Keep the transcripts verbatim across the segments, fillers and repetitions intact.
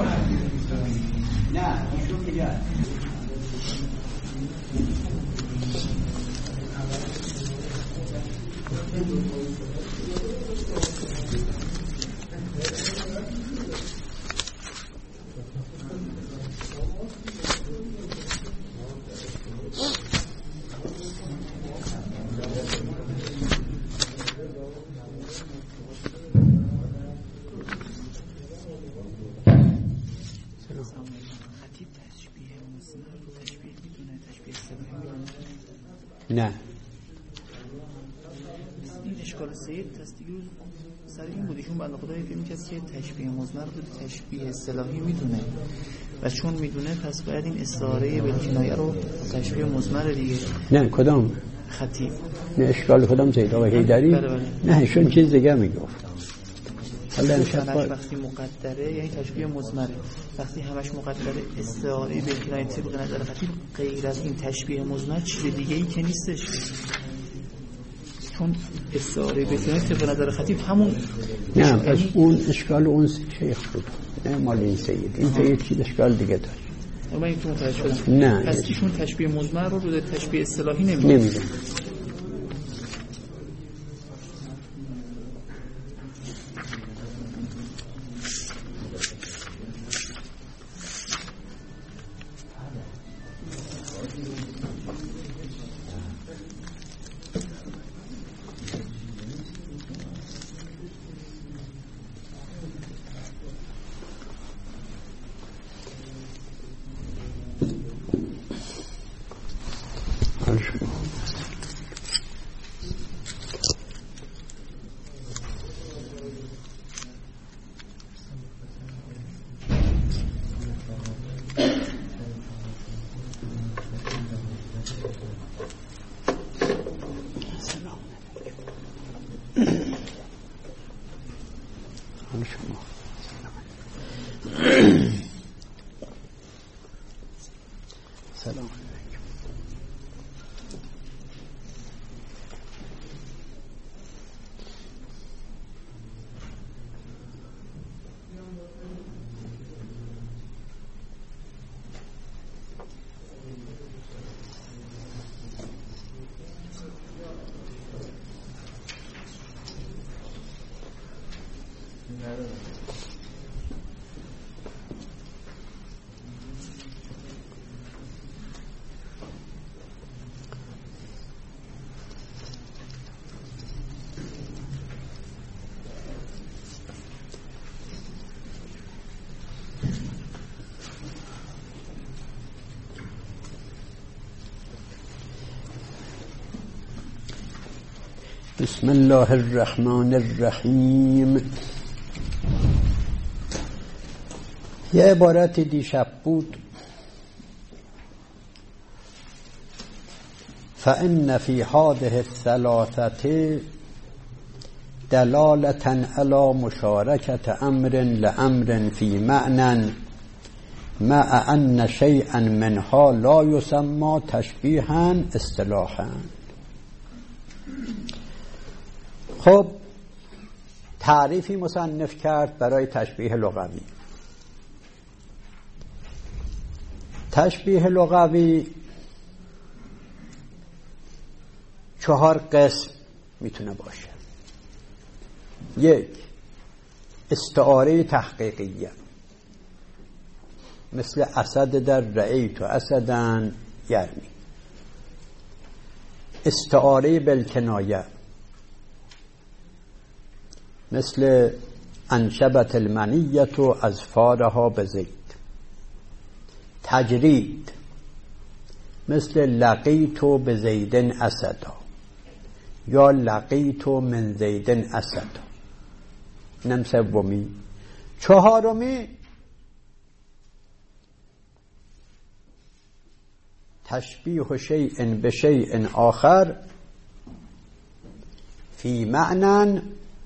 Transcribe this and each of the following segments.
نه ایشون میگه نه این اشکال سید تصدیق سر این بود ایشون بنده خدایی فکر می‌کرد که تشبیه مضمر رو تشبیه اصطلاحی میدونه و چون میدونه پس باید این استعاره بالکنایه رو تشبیه مضمر دیگه. نه کدام خطیب نه اشکال کدام زید آقا حیدری بله بله. نه ایشون چیز دیگه میگفت حالا امشب با... وقتی مقدره یعنی تشبیه مضمره، وقتی همش مقدره استعاره بالکنایه طبق نظر خطیب غیر از این تشبیه مضمر چیز دیگه ای که نیستش، چون استعاره بالکنایه طبق نظر خطیب همون. نه پس اون اشکال اون شیخ بود نه مال این سید این سید چیز اشکال دیگه داشت. من این تو متوجه شدم. نه پس ایشون تشبیه مضمر رو رو تشبیه اصطلاحی نمیده. نمیده. سلام بسم الله الرحمن الرحیم. یه عبارت دیشب بود فإن فی هذه الثلاثة دلالة على مشاركة امر لامر في معنى مع ان شيئا منها لا يسمى تشبيها اصطلاحا. خب تعریفی مصنف کرد برای تشبیه لغوی. تشبیه لغوی چهار قسم میتونه باشه. یک، استعاره تحقیقیه مثل اسد در رأیت اسدن، یعنی استعاره بالکنایه مثل انشبت المنیت و اظفارها بزید. تجرید مثل لقیت بزیدن اسدا یا لقیت من زیدن اسدا. اینم سومی. چهارمی تشبیه شیء بشیء آخر فی معنی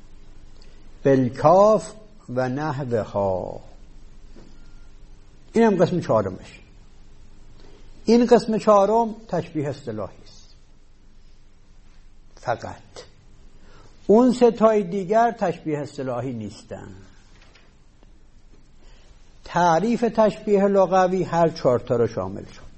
بالکاف و نحوها. این هم قسم چهارمش. این قسم چهارم تشبیه اصطلاحی است فقط. اون سه تای دیگر تشبیه اصطلاحی نیستن. تعریف تشبیه لغوی هر چهار تا رو شامل شد.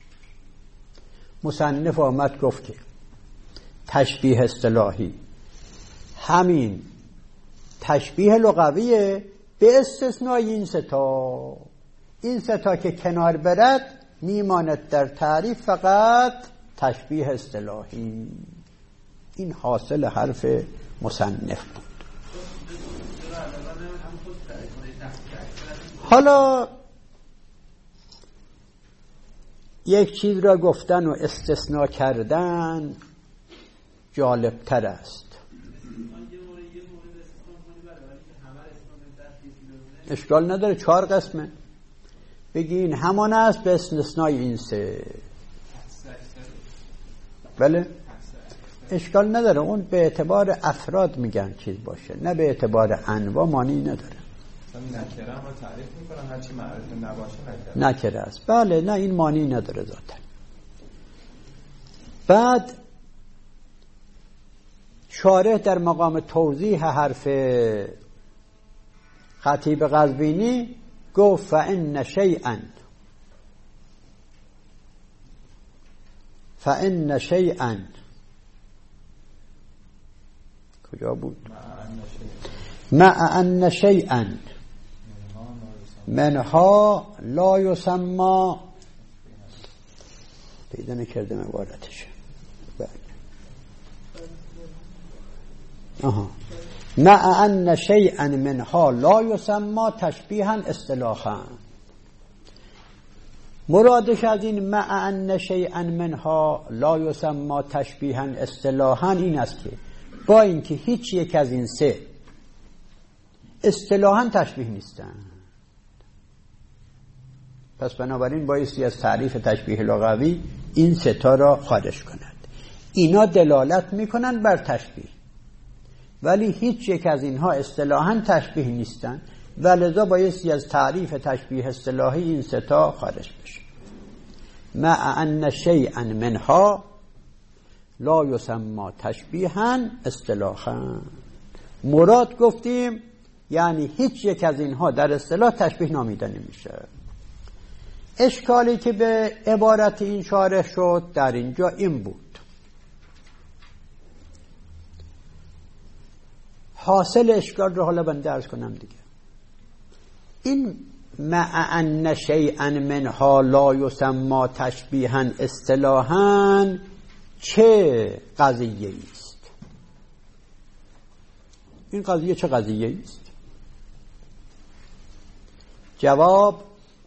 مصنف آمد گفت که تشبیه اصطلاحی همین تشبیه لغویه به استثنای این ستا. این ستا که کنار برد میماند در تعریف فقط تشبیه اصطلاحی. این حاصل حرف مصنف بود. حالا یک چیز را گفتن و استثناء کردن جالب تر است. اشکال نداره، چهار قسمه. بگین همان است به استثنای این سه. بله اشکال نداره، اون به اعتبار افراد میگن چیز باشه، نه به اعتبار انواع معنی نداره. نکره هم تعریف میکنن هرچی معرفه نباشه نکره نکره است. بله نه این معنی نداره ذاتا. بعد شارح در مقام توضیح حرف خطیب قزوینی گفت فإن شیئا فإن شیئا کجا بود؟ مع ان شیئا منها لا یسمى پیدا نکردم عبارتش. آها مع ان شیئا منها لا یسمى تشبیها اصطلاحا. مرادش از این مع ان شیئا منها لا یسمى تشبیها اصطلاحا این است که با اینکه هیچ یک از این سه اصطلاحا تشبیه نیستن، پس بنابراین بایستی از تعریف تشبیه لغوی این سه تا را خارج کند. اینا دلالت میکنن بر تشبیه ولی هیچ یک از اینها اصطلاحا تشبیه نیستن و لذا بایستی از تعریف تشبیه اصطلاحی این سه تا خارج بشه. مع ان شیئا منها لا یسمى تشبیها اصطلاحا. مراد گفتیم یعنی هیچ یک از اینها در اصطلاح تشبیه نامیده نمیشه. اشکالی که به عبارت این شارح شد در اینجا این بود. حاصل اشکال رو حالا من درس کنم دیگه. این مع ان شیئا منها لا یسمى تشبیها اصطلاحا چه قضیه است؟ این قضیه چه قضیه است؟ جواب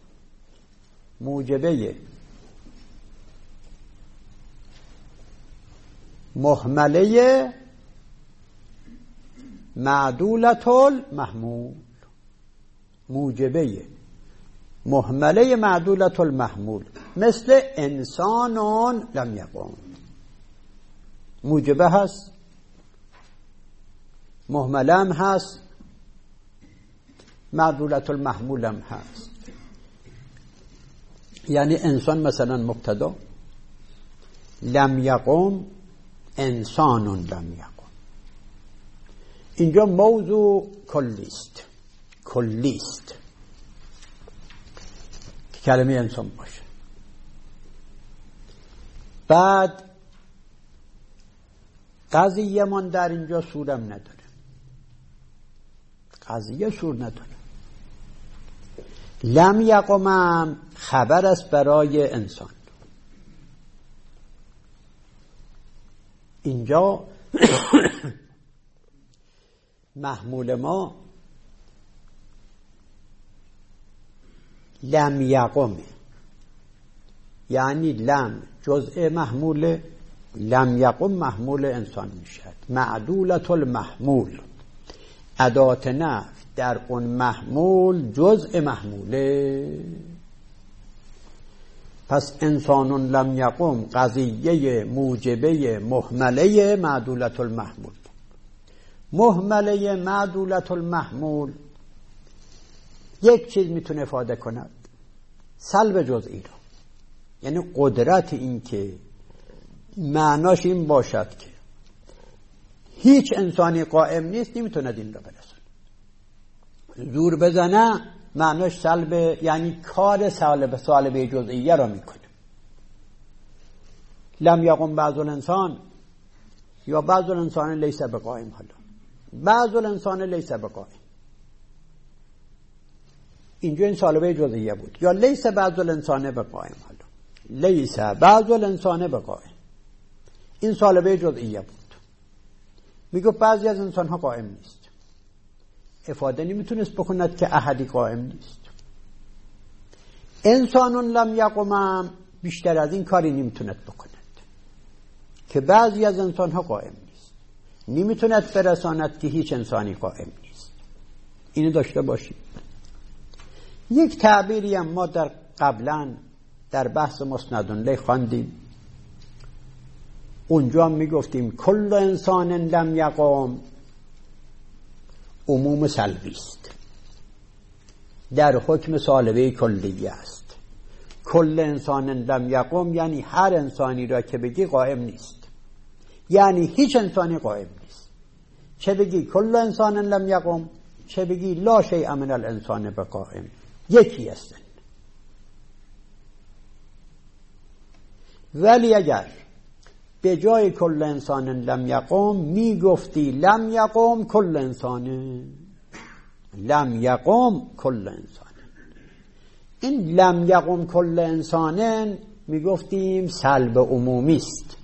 موجبه محمله معدولة المحمول. موجبه محمله معدولة المحمول مثل انسان لم یقم. موجبه هست، محمله هم هست، معدولة المحمول هم هست. یعنی انسان مثلا مبتدا، لم یقم انسان لم یقم. اینجا موضوع کلیست، کلیست که کلمه انسان باشه. بعد قضیه من در اینجا سورم نداره، قضیه سور نداره. لم یقمم خبر است برای انسان. اینجا محمول ما لم یقم، یعنی لم جزء محمول، لم یقم محمول انسان میشد. معدولة المحمول ادات نفی در اون محمول جزء محموله. پس انسان لم یقم قضیه موجبه محمله معدولة المحمول. محمله معدولة المحمول یک چیز میتونه افاده کند، سلب جزئی را. یعنی قدرت این که معناش این باشد که هیچ انسانی قائم نیست نمیتونه این را برسونه. زور بزنه معناش سلب، یعنی کار سالب سالبه جزئیه را میکنه. لم یقم بعض الانسان یا بعض الانسان لیس بقائم، حالا بعض الانسان لیس بقائم، اینجا این سالبه جزئیه بود. یا لیس بعض الانسان بقائم، حالا لیس بعض الانسان بقائم، این سالبه جزئیه بود. میگه بعضی از انسان ها قائم نیست. افاده نمیتونست بکند که احدی قائم نیست. انسان لم یقم بیشتر از این کاری نمیتوند بکند که بعضی از انسان ها قائم نیست. نمیتوند برساند که هیچ انسانی قائم نیست. اینو داشته باشید. یک تعبیری هم ما در قبلا در بحث مسندالیه خواندیم. اونجا میگفتیم کل انسان لم یقم عموم سلبی است، در حکم سالبه کلیه است. کل انسان لم یقم یعنی هر انسانی را که بگی قائم نیست، یعنی هیچ انسانی قائم نیست. چه بگی کل انسان لم یقم، چه بگی لا شیء من الانسان بقائم، یکی هستن. ولی اگر به جای کل انسان لم یقم می گفتی لم یقم کل انسان، لم یقم کل انسان، این لم یقم کل انسان می گفتیم سلب عمومی است.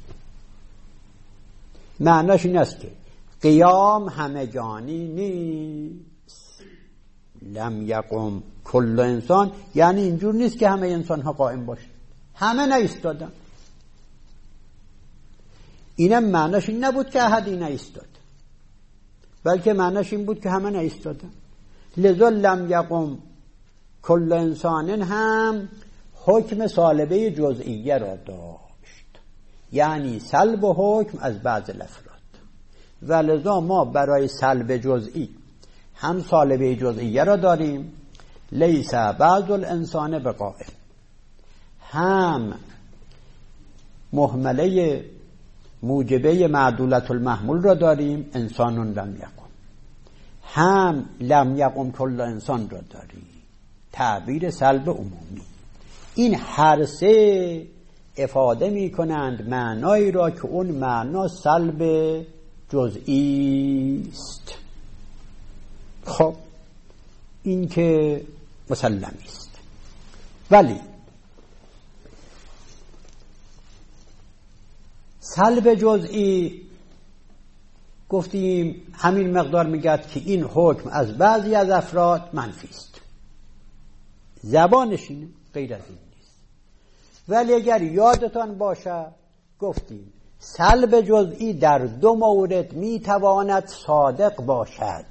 معناش این است که قیام همه جانی نیست. لم یقم کل انسان یعنی اینجور نیست که همه انسان ها قائم باشه، همه نایستادن. اینم معناش این نبود که احدی نایستاد، بلکه معناش این بود که همه نایستادن. لذا لم یقم کل انسان هم حکم سالبه جزئیه را داشت، یعنی سلب حکم از بعض الافراد. و لذا ما برای سلب جزئی هم سالبه جزئیه را داریم، لیس بعض الانسان بقائم، هم محمله موجبه معدولت المحمول را داریم، انسان لم یقم، هم لم یقم کل انسان را داریم، تعبیر سلب عمومی. این هر سه افاده می کنند معنایی را که اون معنا سلب جزئی است. خب این که مسلمی است. ولی سلب جزئی گفتیم همین مقدار میگد که این حکم از بعضی از افراد منفی است، زبانش اینه، غیر از این نیست. ولی اگر یادتان باشه گفتیم سلب جزئی در دو مورد میتواند صادق باشد،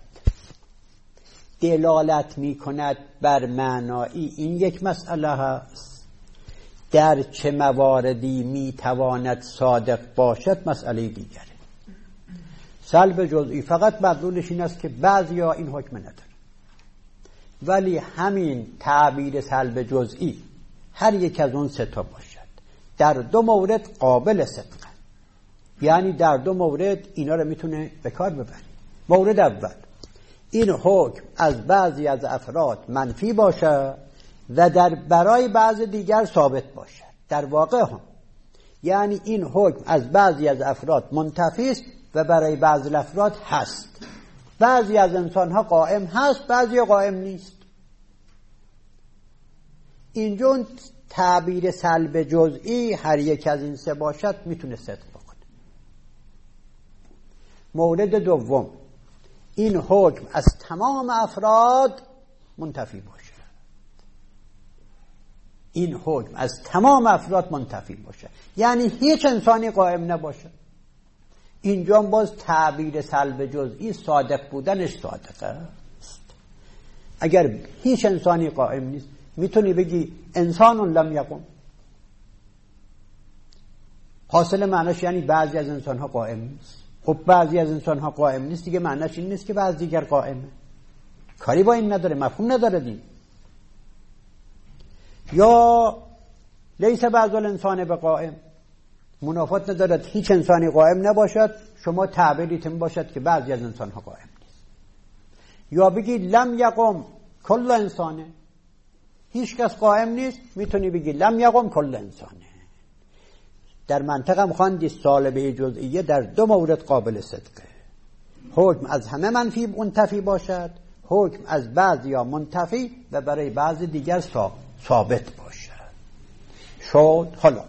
دلالت میکند بر معنایی، این یک مسئله هست. در چه مواردی میتواند صادق باشد مسئله دیگره. سلب جزئی فقط مدلولش این است که بعضیا این حکم نداره، ولی همین تعبیر سلب جزئی هر یک از اون سه تا باشد در دو مورد قابل صدقه، یعنی در دو مورد اینا رو میتونه به کار ببره. مورد اول این حکم از بعضی از افراد منفی باشه و در برای بعض دیگر ثابت باشه. در واقع هم یعنی این حکم از بعضی از افراد منتفی است و برای بعضی افراد هست. بعضی از انسان ها قائم هست، بعضی قائم نیست. اینجا تعبیر سلب جزئی هر یک از این سه باشد میتونه صدق بکنه. مورد دوم این حکم از تمام افراد منتفی باشه، این حکم از تمام افراد منتفی باشه، یعنی هیچ انسانی قائم نباشه. اینجا باز تعبیر سلب جزئی صادق بودنش صادقه است. اگر هیچ انسانی قائم نیست میتونی بگی انسان لم یقم، حاصل معناش یعنی بعضی از انسان ها قائم نیست. خب بعضی از انسان ها قائم نیست دیگه معناش این نیست که بعضی دیگر قائمه، کاری با این نداره، مفهوم نداره دین. یا لیس بعض الانسان بقائم، منافات ندارد هیچ انسانی قائم نباشد، شما تعبیرتون باشد که بعضی از انسان ها قائم نیست. یا بگی لم یقم کل انسانه، هیچ کس قائم نیست، میتونی بگی لم یقم کل انسانه. در منطقم خواندی سالبه جزئیه در دو مورد قابل صدقه، حکم از همه منفی منتفی باشد، حکم از بعضی یا منتفی و برای بعضی دیگر ثابت باشد. شد. حالا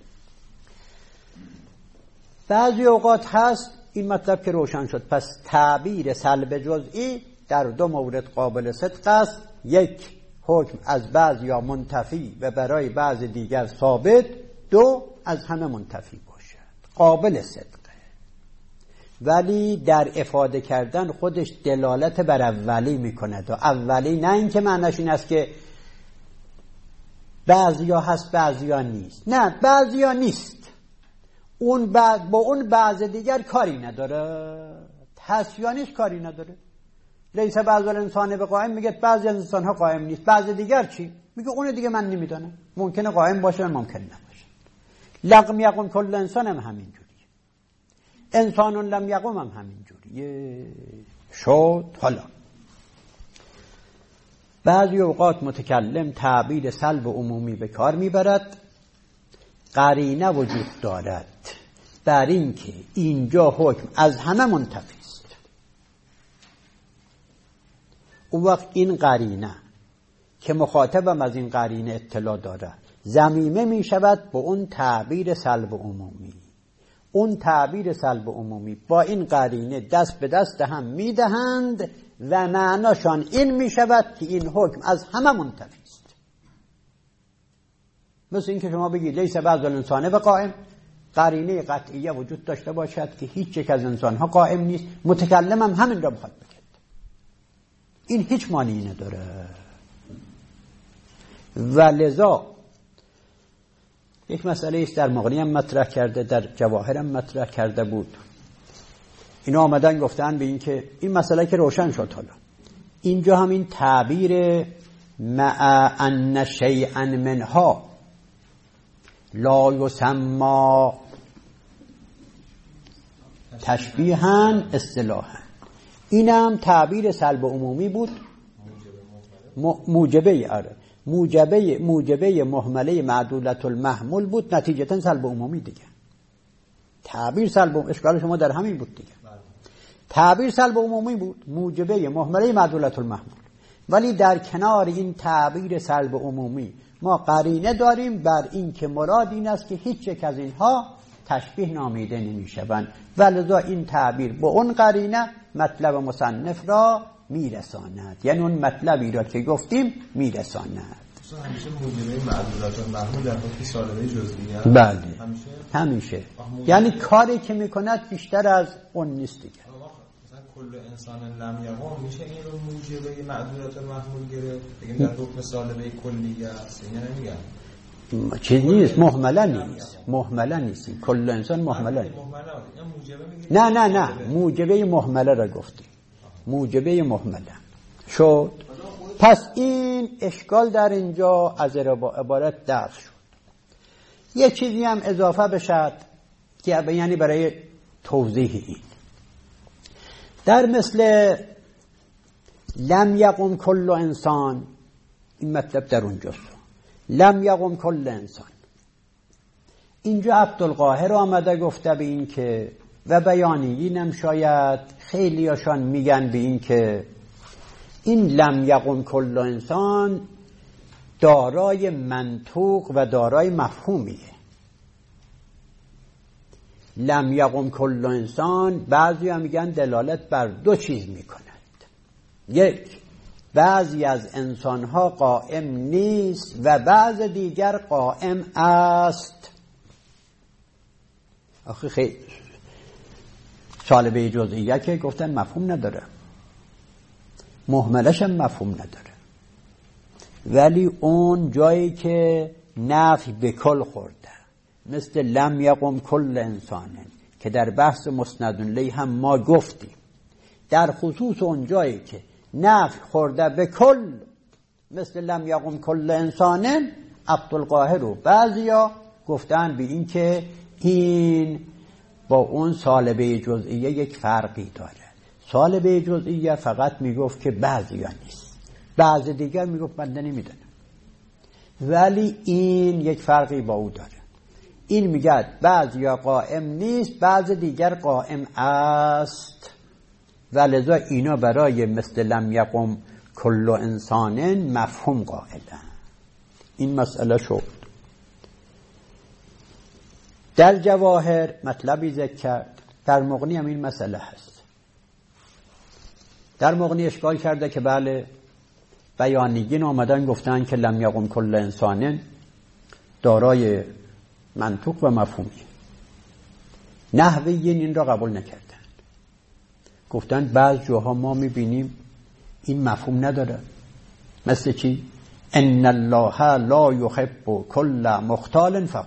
بعضی اوقات هست این مطلب که روشن شد، پس تعبیر سلب جزئی در دو مورد قابل صدق است، یک حکم از بعضی یا منتفی و برای بعضی دیگر ثابت، دو از همه منتفی باشد، قابل صدقه. ولی در افاده کردن خودش دلالت بر اولی میکند و اولی نه اینکه معنیش این است که بعضیا هست بعضیا نیست، نه بعضیا نیست، اون بعد با اون بعض دیگر کاری نداره، هست یا نیست کاری نداره. لیس بعض الانسان به قائم، میگه بعضی از انسان ها قائم نیست، بعض دیگر چی؟ میگه اون دیگه من نمیدونم، ممکنه قائم باشه ممکن نباشه. لقم یقم کل انسان هم همین جوریه، انسان لم یقم هم همین جوریه. شد. حالا بعضی اوقات متکلم تعبیر سلب عمومی به کار میبرد، قرینه وجود دارد بر این که اینجا حکم از همه منتفی است. اون وقت این قرینه که مخاطبم از این قرینه اطلاع داره ضمیمه می شود به اون تعبیر سلب عمومی. اون تعبیر سلب عمومی با این قرینه دست به دست هم می دهند و معناشان این می شود که این حکم از همه منتفی است. مثل این که شما بگی لیس بعض الانسان به قائم، قرینه قطعیه وجود داشته باشد که هیچ یک از انسانها قائم نیست، متکلم هم همین را بخواد بگه، این هیچ معنی نداره. و لذا یک مسئله است در مغنی هم مطرح کرده، در جواهر هم مطرح کرده بود، اینا آمدن گفتن به این که این مسئله که روشن شد، حالا اینجا هم این تعبیر مع ان شیئا منها لا یسمى تشبیها اصطلاحا، اینم تعبیر سلب عمومی بود، موجبه آره موجبه موجبه مهمله معدولت المحمول بود، نتیجتا سلب عمومی دیگه. تعبیر سلب اشکال شما در همین بود دیگه، تعبیر سلب عمومی بود، موجبه مهمله معدولت المحمول. ولی در کنار این تعبیر سلب عمومی ما قرینه داریم بر این که مراد این است که هیچ یک از اینها تشبیه نامیده نمیشوند، ولذا این تعبیر با اون قرینه مطلب مصنف را میرساند، یعنی اون مطلبی را که گفتیم میرساند. همیشه موجبه معدولات المحمول در حکم سالبه جزئیه. بله همیشه, همیشه. یعنی کاری که میکند بیشتر از اون نیست دیگه. مثلا کل انسان لم یقم میشه این رو موجبه معدولات المحمول گرفت، بگیم در حکم سالبه کلیه است، یعنی نمیگم چیز نیست، محمله نیست، محمله نیست، کل انسان محمله نیست. نه نه نه موجبه محمله را گفتیم، موجبه محمله شد. پس این اشکال در اینجا از عبارت دفع شد. یه چیزی هم اضافه بشد که یعنی برای توضیح این، در مثل لم یقم کل انسان، این مطلب در اونجاست، لم یقم کل انسان. اینجا عبدالقاهر آمده گفته به این که و بیانیینم شاید خیلی هاشان میگن به این که این لم یقم کل انسان دارای منطوق و دارای مفهومیه. لم یقم کل انسان بعضی هم میگن دلالت بر دو چیز میکند، یک بعضی از انسانها قائم نیست و بعض دیگر قائم است. آخه خیلی سالبه جزئیه که گفتن مفهوم نداره، مهملش هم مفهوم نداره، ولی اون جایی که نفی به کل خورده مثل لم یقم کل انسانه که در بحث مسند الیه هم ما گفتیم، در خصوص اون جایی که نفی خورده به کل مثل لم یقم کل انسانه، عبدالقاهر و بعضیا گفتن به این که این با اون سالبه جزئیه یک فرقی داره. سالبه جزئیه فقط میگفت که بعضیا نیست، بعض دیگر میگفت بنده نمیدونم. ولی این یک فرقی با او داره. این میگه بعضیا قائم نیست، بعض دیگر قائم است، و لذا اینا برای مثل لم یقم کل انسان مفهوم قائلن. این مسئله شد. در جواهر مطلبی ذکر کرد، در مغنی هم این مسئله هست. در مغنی اشکال کرده که بله بیانیین آمدن گفتن که لم یقم کل انسان دارای منطوق و مفهومی. نحویین این را قبول نکردن، گفتن بعض جاها ما میبینیم این مفهوم نداره. مثل چی؟ ان الله لا یحب کل مختال فخور.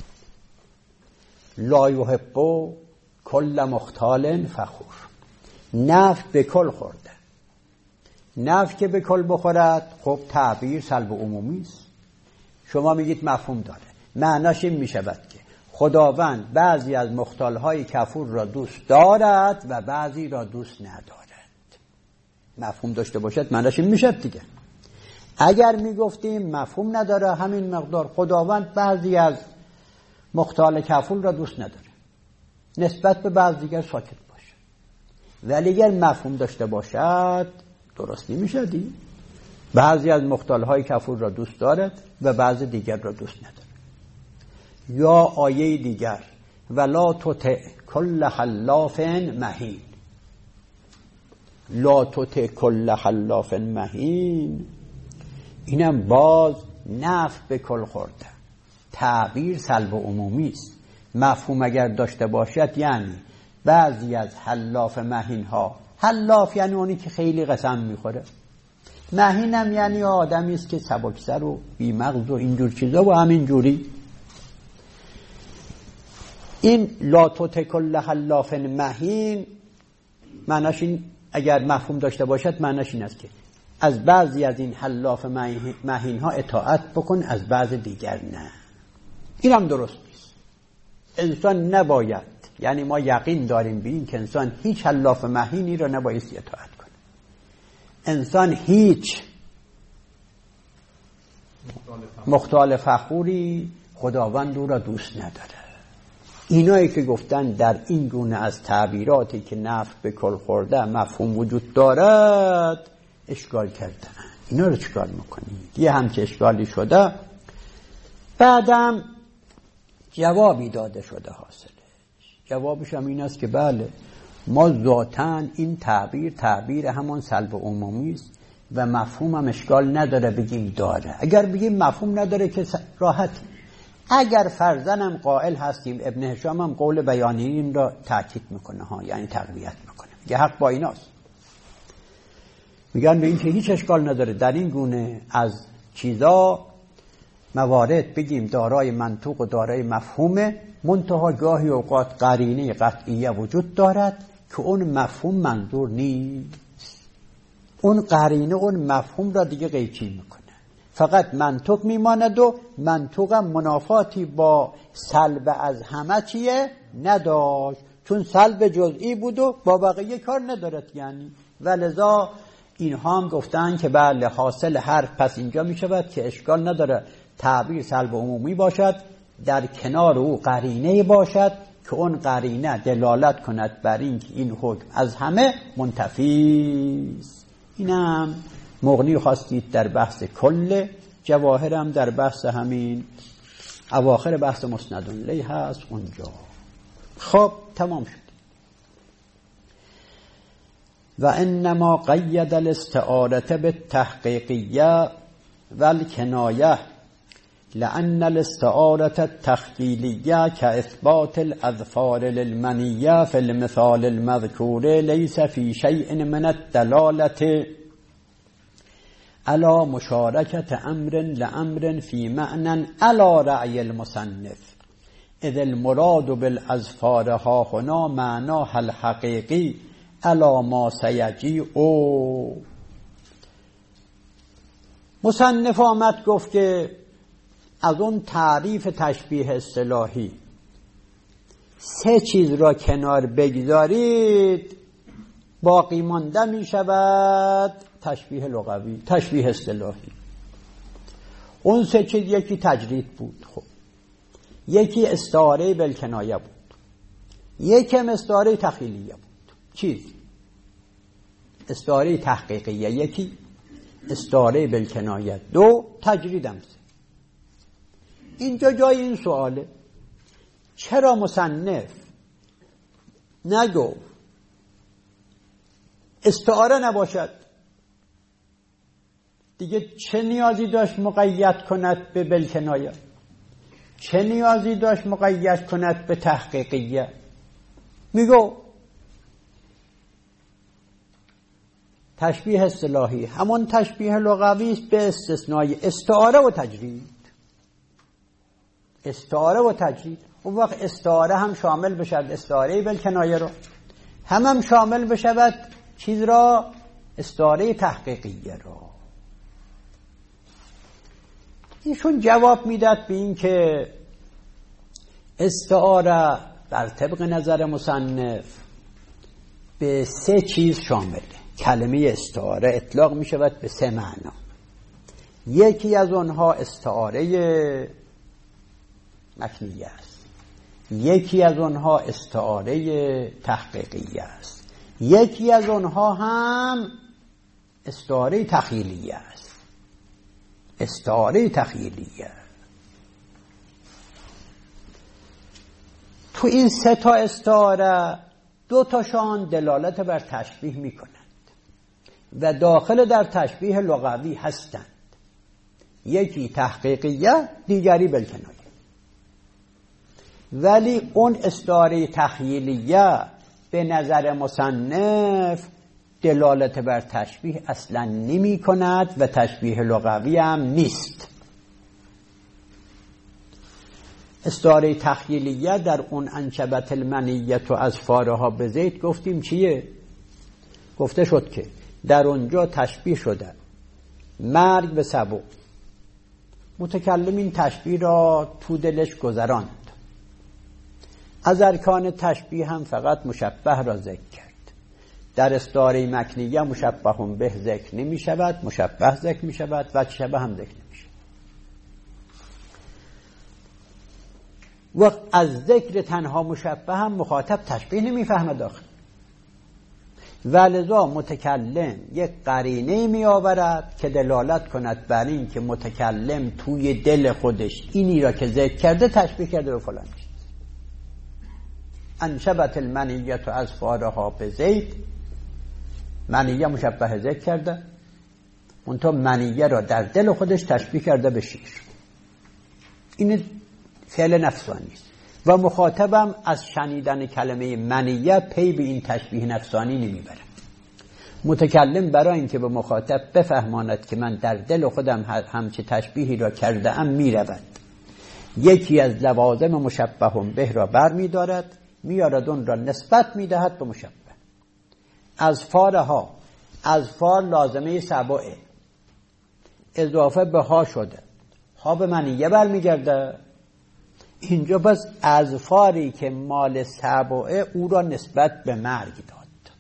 لا یحب کل مختال فخور. نفی به کل خورده. نفی که به کل بخورد خب تعبیر سلب عمومی است. شما میگید مفهوم داره، معناش این میشود که خداوند بعضی از مختالهای کفور را دوست دارد و بعضی را دوست ندارد. مفهوم داشته باشد معناش این میشد دیگه. اگر میگفتیم مفهوم نداره، همین مقدار خداوند بعضی از مختال کفور را دوست نداره، نسبت به بعض دیگر ساکت باشه. ولی اگر مفهوم داشته باشد درست نمیشدی. بعضی از مختالهای کفور را دوست دارد و بعض دیگر را دوست ندارد. یا آیه دیگر ولا تطع کل حلاف مهین. لا تطع کل حلاف مهین، اینم باز نفی به کل خورده. تعبیر سلب عمومی است. مفهوم اگر داشته باشد یعنی بعضی از حلاف مهین ها، حلاف یعنی اونی که خیلی قسم میخوره، مهین هم یعنی آدمی است که سبکسر و بیمغز و اینجور چیزا و همین جوری. این لا تطع کل حلاف مهین معناش این، اگر مفهوم داشته باشد معناش این است که از بعضی از این حلاف مهین ها اطاعت بکن، از بعض دیگر نه. این هم درست نیست. انسان نباید، یعنی ما یقین داریم به این که انسان هیچ حلاف مهینی را نباید اطاعت کنه. انسان هیچ مختال فخوری خداوند او را دوست نداره. اینایی که گفتن در این گونه از تعبیراتی که نفی به کل خورده مفهوم وجود دارد اشکال کردن. اینا رو چیکار میکنید؟ یه همچه اشکالی شده، بعدم جوابی داده شده حاصله. جوابش هم این است که بله ما ذاتاً این تعبیر تعبیر همون سلب عمومی است و مفهوم هم اشکال نداره بگیم داره. اگر بگیم مفهوم نداره که راحت. اگر فرضاً قائل هستیم، ابن هشام هم قول بیانیین را تاکید میکنه ها، یعنی تقویت میکنه، میگه حق با ایناست. میگن به این که هیچ اشکال نداره در این گونه از چیزا موارد بگیم دارای منطوق و دارای مفهومه، منتها گاهی اوقات قرینه قطعیه وجود دارد که اون مفهوم منظور نیست. اون قرینه اون مفهوم را دیگه قیچی میکنه، فقط منطوق میماند و منطوق منافاتی با سلب از همه چیه نداشت، چون سلب جزئی بود و با بقیه کار ندارد یعنی. ولذا اینها هم گفتن که بله حاصل حرف پس اینجا میشود که اشکال نداره تعبیر سلب عمومی باشد، در کنار او قرینه باشد که اون قرینه دلالت کند بر این که این حکم از همه منتفی است. اینم مغنی خواستید در بحث کل، جواهرم در بحث همین اواخر بحث مسند الیه هست اونجا. خب تمام شد. و انما قید الاستعاره بالتحقیقیه والکنایه لأن الاستعاره التخیلیه كاثبات الاظفار للمنیه في المثال المذكور ليس في شيء من الدلاله على مشاركة امر لامر في معنى على رأي المصنف، اذ المراد بالاظفار ها هنا معناها الحقيقي على ما سيجيء. مصنف آمد گفت که از اون تعریف تشبیه اصطلاحی سه چیز را کنار بگذارید باقی مانده می شود تشبیه لغوی، تشبیه اصطلاحی. اون سه چیز یکی تجرید بود، خب یکی استعاره بالکنایه بود، یکی هم استعاره تخیلیه بود. چیز استعاره تحقیقیه یکی، استعاره بالکنایه دو، تجرید هم سه. اینجا جای این سواله چرا مصنف نگو استعاره نباشد؟ دیگه چه نیازی داشت مقید کند به بالکنایه؟ چه نیازی داشت مقید کند به تحقیقیه؟ میگو تشبیه اصطلاحی همون تشبیه لغوی است به استثنای استعاره و تجرید. استعاره و تجرید اون وقت استعاره هم شامل بشد استعاره بالکنایه رو، هم هم شامل بشود چیز را استعاره تحقیقیه رو. ایشون جواب میداد به این که استعاره بر طبق نظر مصنف به سه چیز شامله. کلمه استعاره اطلاق می شود به سه معنا. یکی از آنها استعاره مکنیه است، یکی از آنها استعاره تحقیقیه است، یکی از آنها هم استعاره تخیلیه است. استعاره تخیلیه تو این سه تا استعاره دو تاشان دلالت بر تشبیه می کنند و داخل در تشبیه لغوی هستند. یکی تحقیقیه، دیگری بالکنایه. ولی اون استعاره تخیلیه به نظر مصنف دلالت بر تشبیه اصلا نمی کند و تشبیه لغوی هم نیست. استعاره تخیلیه در اون انشبت المنیت و اظفارها به زید گفتیم چیه؟ گفته شد که در اونجا تشبیه شده مرگ به سبو. متکلم این تشبیه را تو دلش گذراند. از ارکان تشبیه هم فقط مشبه را ذکر کرد. در استعاره مکنیه مشبه هم به ذکر نمی شود، مشبه ذکر می شود و شبه هم ذکر نمی شود. وقت از ذکر تنها مشبه هم مخاطب تشبیه نمی فهمه داخل، ولذا متکلم یک قرینه می آورد که دلالت کند بر این که متکلم توی دل خودش اینی را که ذکر کرده تشبیه کرده به فلان چیز. انشبت المنیت و اظفارها به زید، منیه مشبه ذکر کرده، منتها منیه را در دل خودش تشبیه کرده به شیر. این فعل نفسانی است و مخاطبم از شنیدن کلمه منیه پی به این تشبیه نفسانی نمیبره. متکلم برای اینکه به مخاطب بفهماند که من در دل خودم همچه تشبیهی را کرده ام میرود، یکی از لوازم مشبه به را بر میدارد، میارد اون را نسبت میدهد به مشبه. اظفارها، اظفار لازمه سبعه، اضافه به ها شده، ها به منیه برمیگرده. اینجا پس اظفاری که مال سبعه او را نسبت به مرگ داد.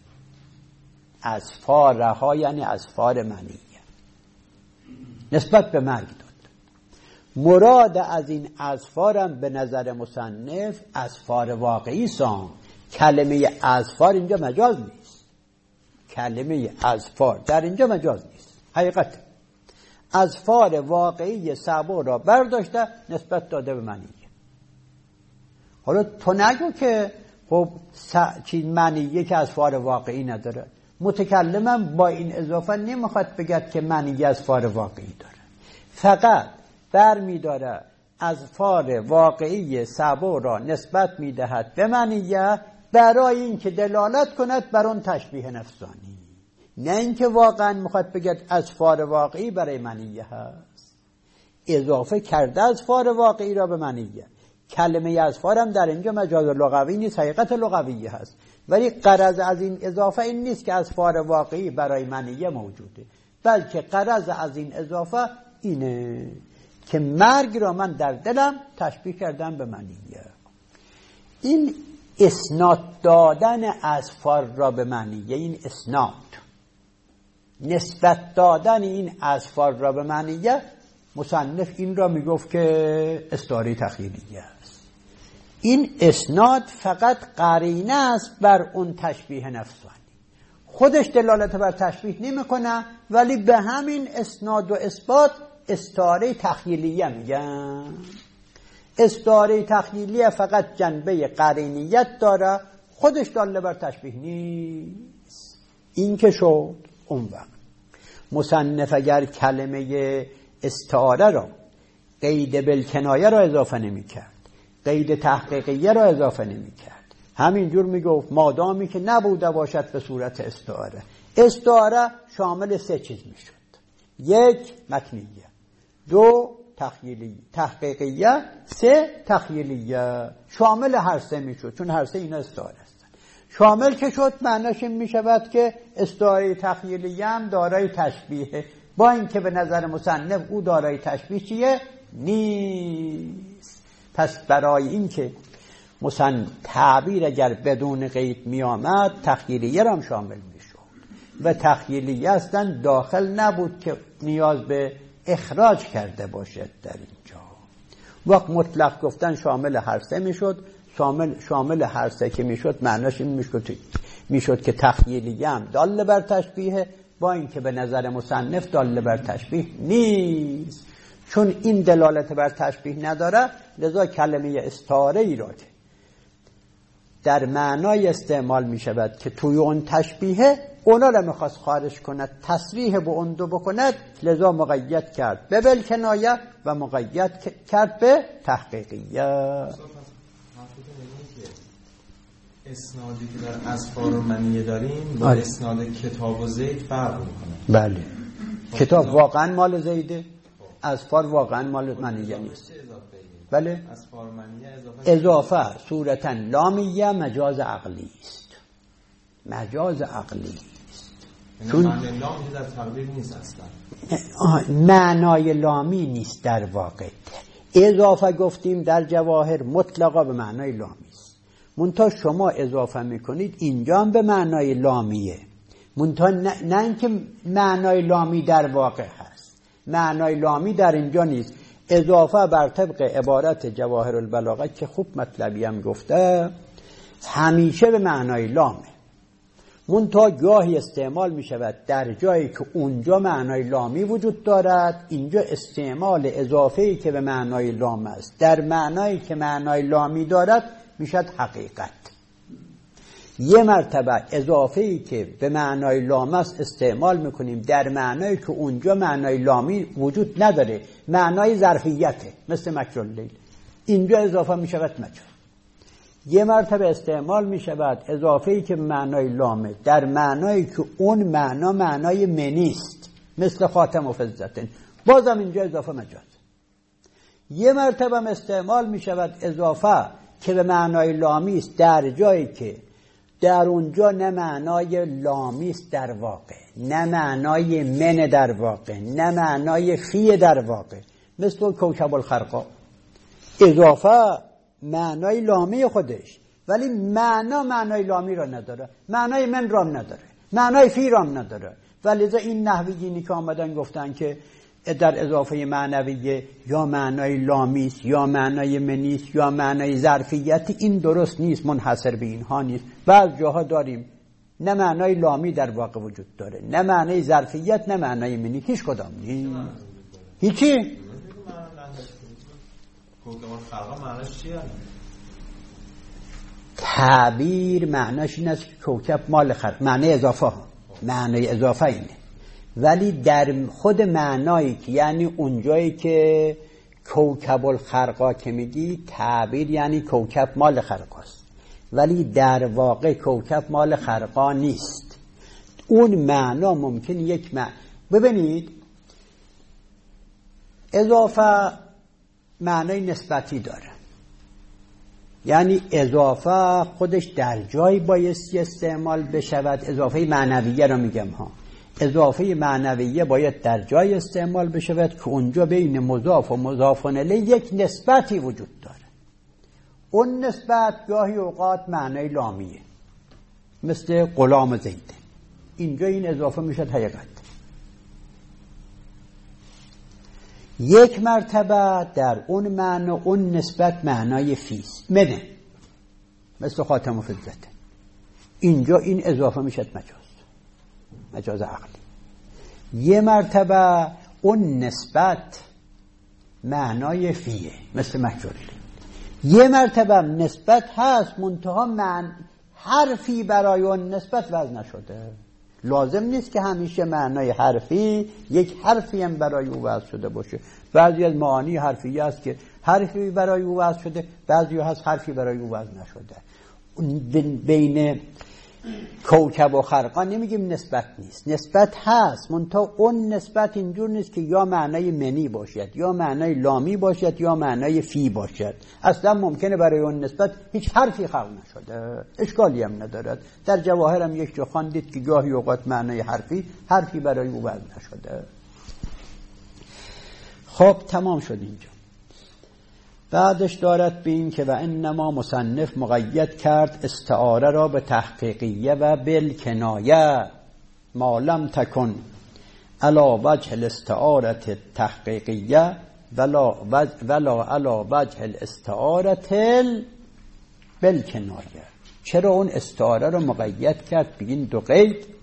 اظفارها یعنی اظفار منیه نسبت به مرگ داد. مراد از این اظفارم به نظر مصنف اظفار واقعی سام. کلمه اظفار اینجا مجاز نیست. کلمه اظفار در اینجا مجاز نیست، حقیقت. اظفار واقعی سبع را برداشته نسبت داده به منیه. حالا تو نگو که خب چیز منیه که اظفار واقعی نداره. متکلمم با این اضافه نمیخواد بگد که منیه اظفار واقعی داره، فقط بر میداره اظفار واقعی سبع را نسبت میدهد به منیه برای اینکه دلالت کند بر اون تشبیه نفسانی، نه اینکه واقعا میخواد بگد اظفار واقعی برای منیه هست. اضافه کرده اظفار واقعی را به منیه. کلمه اظفار هم در اینجا مجاز لغوی نیست، حقیقت لغوی هست. ولی غرض از این اضافه این نیست که اظفار واقعی برای منیه موجوده، بلکه غرض از این اضافه اینه که مرگ را من در دلم تشبیه کردم به منیه. این اسناد دادن اظفار را به منیه، این اسناد نسبت دادن این اظفار را به معنیه، مصنف این را میگفت که استعاره تخیلیه است. این اسناد فقط قرینه است بر اون تشبیه نفسانی، خودش دلالت بر تشبیه نمیکنه، ولی به همین اسناد و اثبات استعاره تخیلیه میگن. استعاره تخیلیه فقط جنبه قرینیت داره، خودش داله بر تشبیه نیست. این که شد اون وقت مصنف اگر کلمه استعاره را قید بالکنایه را اضافه نمی کرد، قید تحقیقیه را اضافه نمی کرد، همینجور می گفت مادامی که نبوده باشد به صورت استعاره. استعاره شامل سه چیز می شد: یک مکنیه، دو تخیلیه، تحقیقیه، سه تخیلیه. شامل هر سه می شد، چون هر سه اینا استعاره هستند. شامل که شد معناش این می شود که استعاره تخیلیه هم دارای تشبیه، با اینکه به نظر مصنف او دارای تشبیه چیه؟ نیست. پس برای اینکه مصنف تعبیر اگر بدون قید می آمد تخیلیه را هم شامل می شد و تخیلیه اصلا داخل نبود که نیاز به اخراج کرده باشد در اینجا. وقت مطلق گفتن شامل هر سه می شد. شامل, شامل هر سه که می شد معناش این می شد, می شد که تخیلیه هم داله بر تشبیه، با اینکه به نظر مصنف داله بر تشبیه نیست. چون این دلالت بر تشبیه نداره، لذا کلمه استعاره ای را که در معنای استعمال می شود که توی اون تشبیه، اونا را میخواست خارج کند، تصریح به اون دو بکند، لذا مقید کرد به بالکنایه و مقید کرد به تحقیقیه. اسنادی که در اظفار و منیه داریم با آره. اسناد کتاب و زید فرق میکنه. بله، کتاب واقعا مال زیده، اظفار واقعا مال منیه نیست. بله، اظفار منیه اضافه اضافه صورتا لامیه مجاز عقلی است، مجاز عقلی است. چون معنای لامی در تقدیر نیست اصلا، معنای لامی نیست در واقع. اضافه گفتیم در جواهر مطلقا به معنای لامی است، منتها شما اضافه میکنید اینجا هم به معنای لامیه، منتها نه, نه اینکه معنای لامی در واقع هست، معنای لامی در اینجا نیست. اضافه بر طبق عبارت جواهر البلاغه که خوب مطلبی هم گفته، همیشه به معنای لامه، منتها گاهی استعمال می شود در جایی که اونجا معنای لامی وجود دارد، اینجا استعمال اضافه‌ای که به معنای لام است در معنایی که معنای لامی دارد میشد حقیقت. یه مرتبه اضافه‌ای که به معنای لام است استعمال میکنیم در معنایی که اونجا معنای لامی وجود نداره، معنای ظرفیته، مثل مکر اللیل، اینجا اضافه میشود مجاز. یه مرتبه استعمال میشود اضافه‌ای که معنای لامه در معنایی که اون معنا معنای منیست، مثل خاتم و فضتن، بازم اینجا اضافه مجاز. یه مرتبه استعمال میشود اضافه که به معنای لامی است در جایی که در اونجا نه معنای لامی است در واقع، نه معنای من در واقع، نه معنای فی در واقع، مثل کوکب الخرقا. اضافه معنای لامی خودش، ولی معنا معنای لامی را نداره، معنای من را نداره، معنای فی را نداره. ولی این نحویینی که آمدن گفتن که در اضافه معنویه یا معنای لامی است یا معنای منی است یا معنای ظرفیتی، این درست نیست، منحصر به اینها نیست. بعض جاها داریم نه معنای لامی در واقع وجود داره، نه معنای ظرفیت، نه معنای منی، هیچ کدام نیست. هیچی؟ تعبیر معناش این است که کوکب مال خلق، معنی اضافه ها، معنی اضافه اینه. ولی در خود معنایی که یعنی اونجایی که کوکب الخرقا که میگی، تعبیر یعنی کوکب مال خرقاست، ولی در واقع کوکب مال خرقا نیست. اون معنا ممکن یک معنی، ببینید اضافه معنای نسبتی داره، یعنی اضافه خودش در جای بایستی استعمال بشود. اضافه معنویه رو میگم ها، اضافه معنویه باید در جای استعمال بشود که اونجا بین مضاف و مضاف الیه یک نسبتی وجود داره. اون نسبت گاهی اوقات معنای لامیه، مثل غلام زیده، اینجا این اضافه میشد حقیقت. یک مرتبه در اون معنا اون نسبت معنای فیست، منه، مثل خاتم و فضته. اینجا این اضافه میشد مجاز، مجاز عقلی. یه مرتبه اون نسبت معنای فیه، مثل مجروری. یه مرتبه نسبت هست منتها معنی حرفی برای اون نسبت وضع نشده. لازم نیست که همیشه معنای حرفی یک حرفی هم برای او وضع شده باشه. بعضی از معانی حرفی هست که حرفی برای او وضع شده، بعضی هست حرفی برای او وضع نشده. بین کوکب و خرقان نمیگیم نسبت نیست، نسبت هست منتها اون نسبت اینجور نیست که یا معنای منی باشد یا معنای لامی باشد یا معنای فی باشد. اصلا ممکنه برای اون نسبت هیچ حرفی خلق نشده، اشکالی هم ندارد. در جواهر هم یک جا خواندید که گاهی اوقات معنای حرفی حرفی برای او وضع نشده. خب تمام شد اینجا. بعدش دارد به این که و انما مصنف مقید کرد استعاره را به تحقیقیه و بالکنایه ما لم تکن علی وجه الاستعاره تحقیقیه ولا ولا علی وجه الاستعاره بالکنایه. چرا اون استعاره را مقید کرد بگین دو قید؟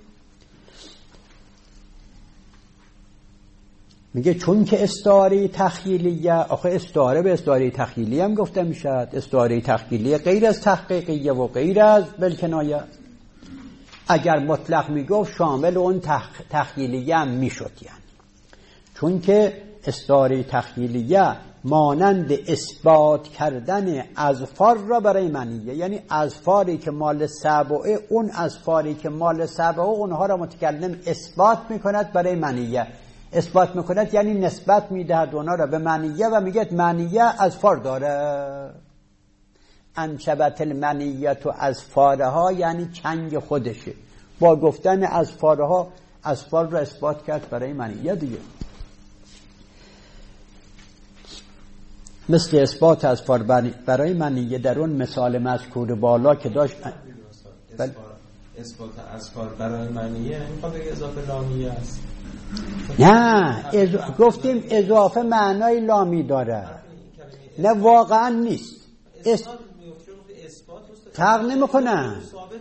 میگه چون که استعاره تخیلیه، آخه استعاره به استعاره تخیلیه هم گفته میشد. استعاره تخیلیه غیر از تحقیقیه و غیر از بالکنایه. اگر مطلق میگفت شامل اون تخ... تخیلیه هم میشد. یعنی چون که استعاره تخیلیه مانند اثبات کردن اظفار را برای منیه، یعنی اظفاری که مال سبعه، اون اظفاری که مال سبعه اونها را متکلم اثبات میکند برای منیه. اثبات میکند یعنی نسبت میدهد اونا را به منیه و میگه منیه اظفار داره. انشبت المنیه تو اظفارها یعنی چنگ خودشه. با گفتن اظفارها اظفار را اثبات کرد برای منیه دیگه. مثل اثبات اظفار برای منیه در اون مثال مذکور بالا که داشت. اثبات اظفار برای منیه میخواد بگه اضافه لامیه است. نه از... گفتیم اضافه معنای لامی داره. نه واقعا نیست. اس... فرق نمیکنه.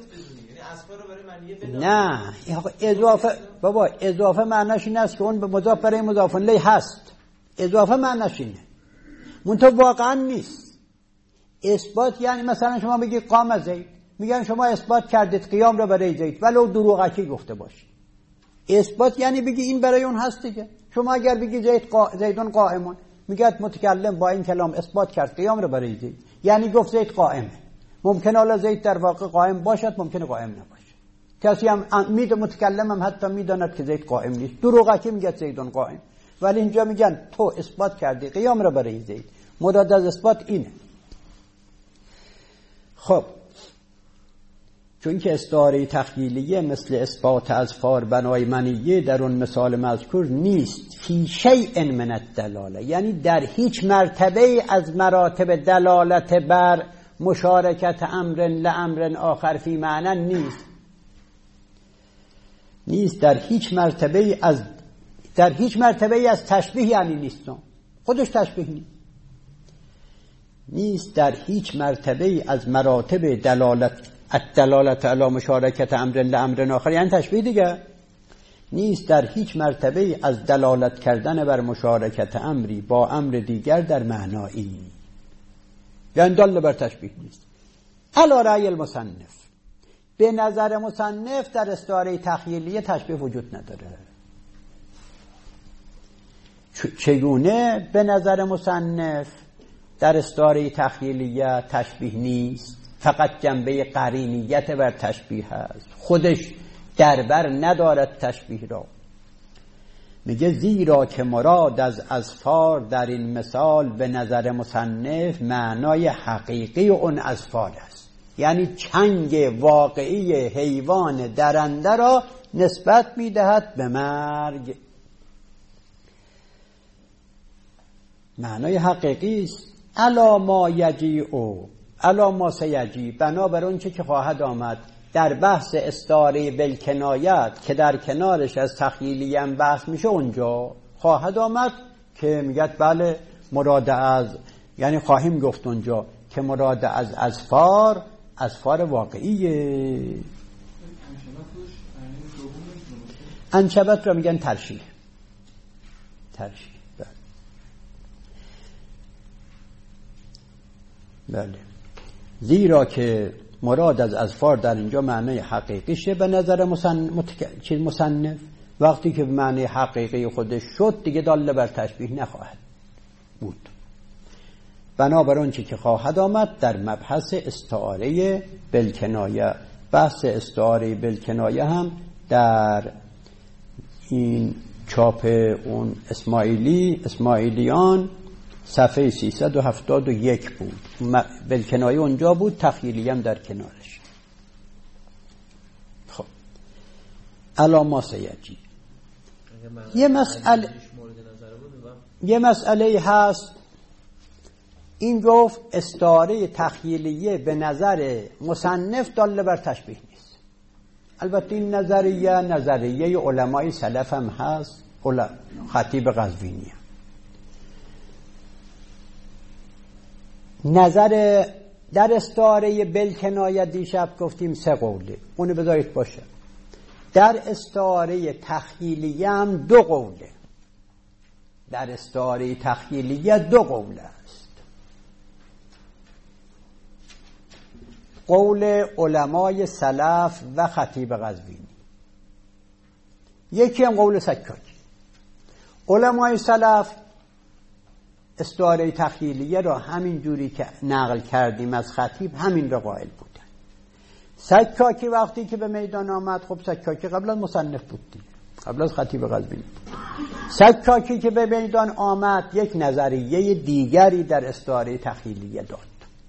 نه اضافه بابا اضافه معناش این است که اون به مضاف برای مضاف الیه هست. اضافه معناش اینه منتها واقعا نیست. اثبات یعنی مثلا شما بگی قام زید، میگن شما اثبات کردید قیام رو برای زید ولو دروغکی گفته باشید. اثبات یعنی بگی این برای اون هست دیگه. شما اگر بگی زید قا... زیدون قائمون، میگه متکلم با این کلام اثبات کرد قیام رو برای زید، یعنی گفت زید قائمه. ممکن حالا زید در واقع قائم باشد، ممکنه قائم نباشه. کسی هم مید متکلم هم حتی میداند که زید قائم نیست، دروغکی میگه زیدون قائم. ولی اینجا میگن تو اثبات کردی قیام رو برای زید. مراد از اثبات اینه. خب چون که استعاره تخیلیه مثل اثبات اظفار بنای منیه در اون مثال مذکور نیست فی شیء من الدلاله، یعنی در هیچ مرتبه از مراتب دلالت بر مشارکت امر لامر آخر فی معنی نیست. نیست در هیچ مرتبه از در هیچ مرتبه از تشبیه یعنی نیست. خودش تشبیه نیست. نیست در هیچ مرتبه از مراتب دلالت الدلالت علی مشارکت امر لامر آخر یعنی تشبیه دیگه. نیست در هیچ مرتبه از دلالت کردن بر مشارکت امری با امر دیگر در معنایی، یعنی دل بر تشبیه نیست. علی رأی المصنف، به نظر مصنف در استعاره تخیلیه تشبیه وجود نداره. چگونه به نظر مصنف در استعاره تخیلیه تشبیه نیست؟ فقط جنبه قرینیت بر تشبیه هست، خودش دربر ندارد تشبیه را. میگه زیرا که مراد از اظفار در این مثال به نظر مصنف معنای حقیقی اون اظفار است، یعنی چنگ واقعی حیوان درنده را نسبت میدهد به مرگ. معنای حقیقی است. الا ما یجیء الا ما سیجی، بنابر اون چه که خواهد آمد در بحث استعاره بالکنایت که در کنارش از تخیلیه هم بحث میشه، اونجا خواهد آمد که میگه بله مراد از، یعنی خواهیم گفت اونجا که مراد از اظفار اظفار واقعیه. انشبت را میگن ترشیح. ترشیح بله. بله زیرا که مراد از اظفار در اینجا معنی حقیقیشه به نظر مصنف، متک... چیز مصنف وقتی که به معنی حقیقی خودش شد دیگه داله بر تشبیه نخواهد بود. بنابر اون چی که خواهد آمد در مبحث استعاره بالکنایه. بحث استعاره بالکنایه هم در این چاپ اون اسماعیلی اسماعیلیان صفحه سیصد و هفتاد و یک بود. بالکنایه اونجا بود، تخییلی هم در کنارش. خب الا ما سیجی یه مسئله یه مسئله هست. این گفت استعاره تخییلیه به نظر مصنف داله بر تشبیه نیست. البته این نظریه نظریه علمای سلف هم هست، خطیب قزوینی هم. نظر در استعاره بالکنایه دیشب گفتیم سه قوله، اونو بذارید باشه. در استعاره تخییلیه هم دو قوله. در استعاره تخییلیه دو قوله است. قول علمای سلف و خطیب قزوینی. یکی هم قول سکاکی. علمای سلف استعاره تخییلیه را همین جوری که نقل کردیم از خطیب همین را قائل بودن. سکاکی وقتی که به میدان آمد، خب سکاکی قبل از مصنف بود دیگه، قبل از خطیب قزوینی بود. سکاکی که به میدان آمد یک نظریه دیگری در استعاره تخییلیه داد.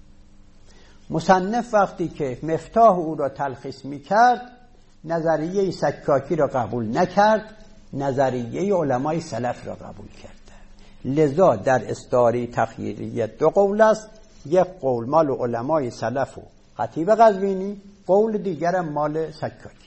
مصنف وقتی که مفتاح او را تلخیص می کرد نظریه سکاکی را قبول نکرد، نظریه علمای سلف را قبول کرد. لذا در استعاره تخییلیه دو قول است. یک قول مال علمای سلف و خطیب قزوینی، قول دیگر مال سکاکی.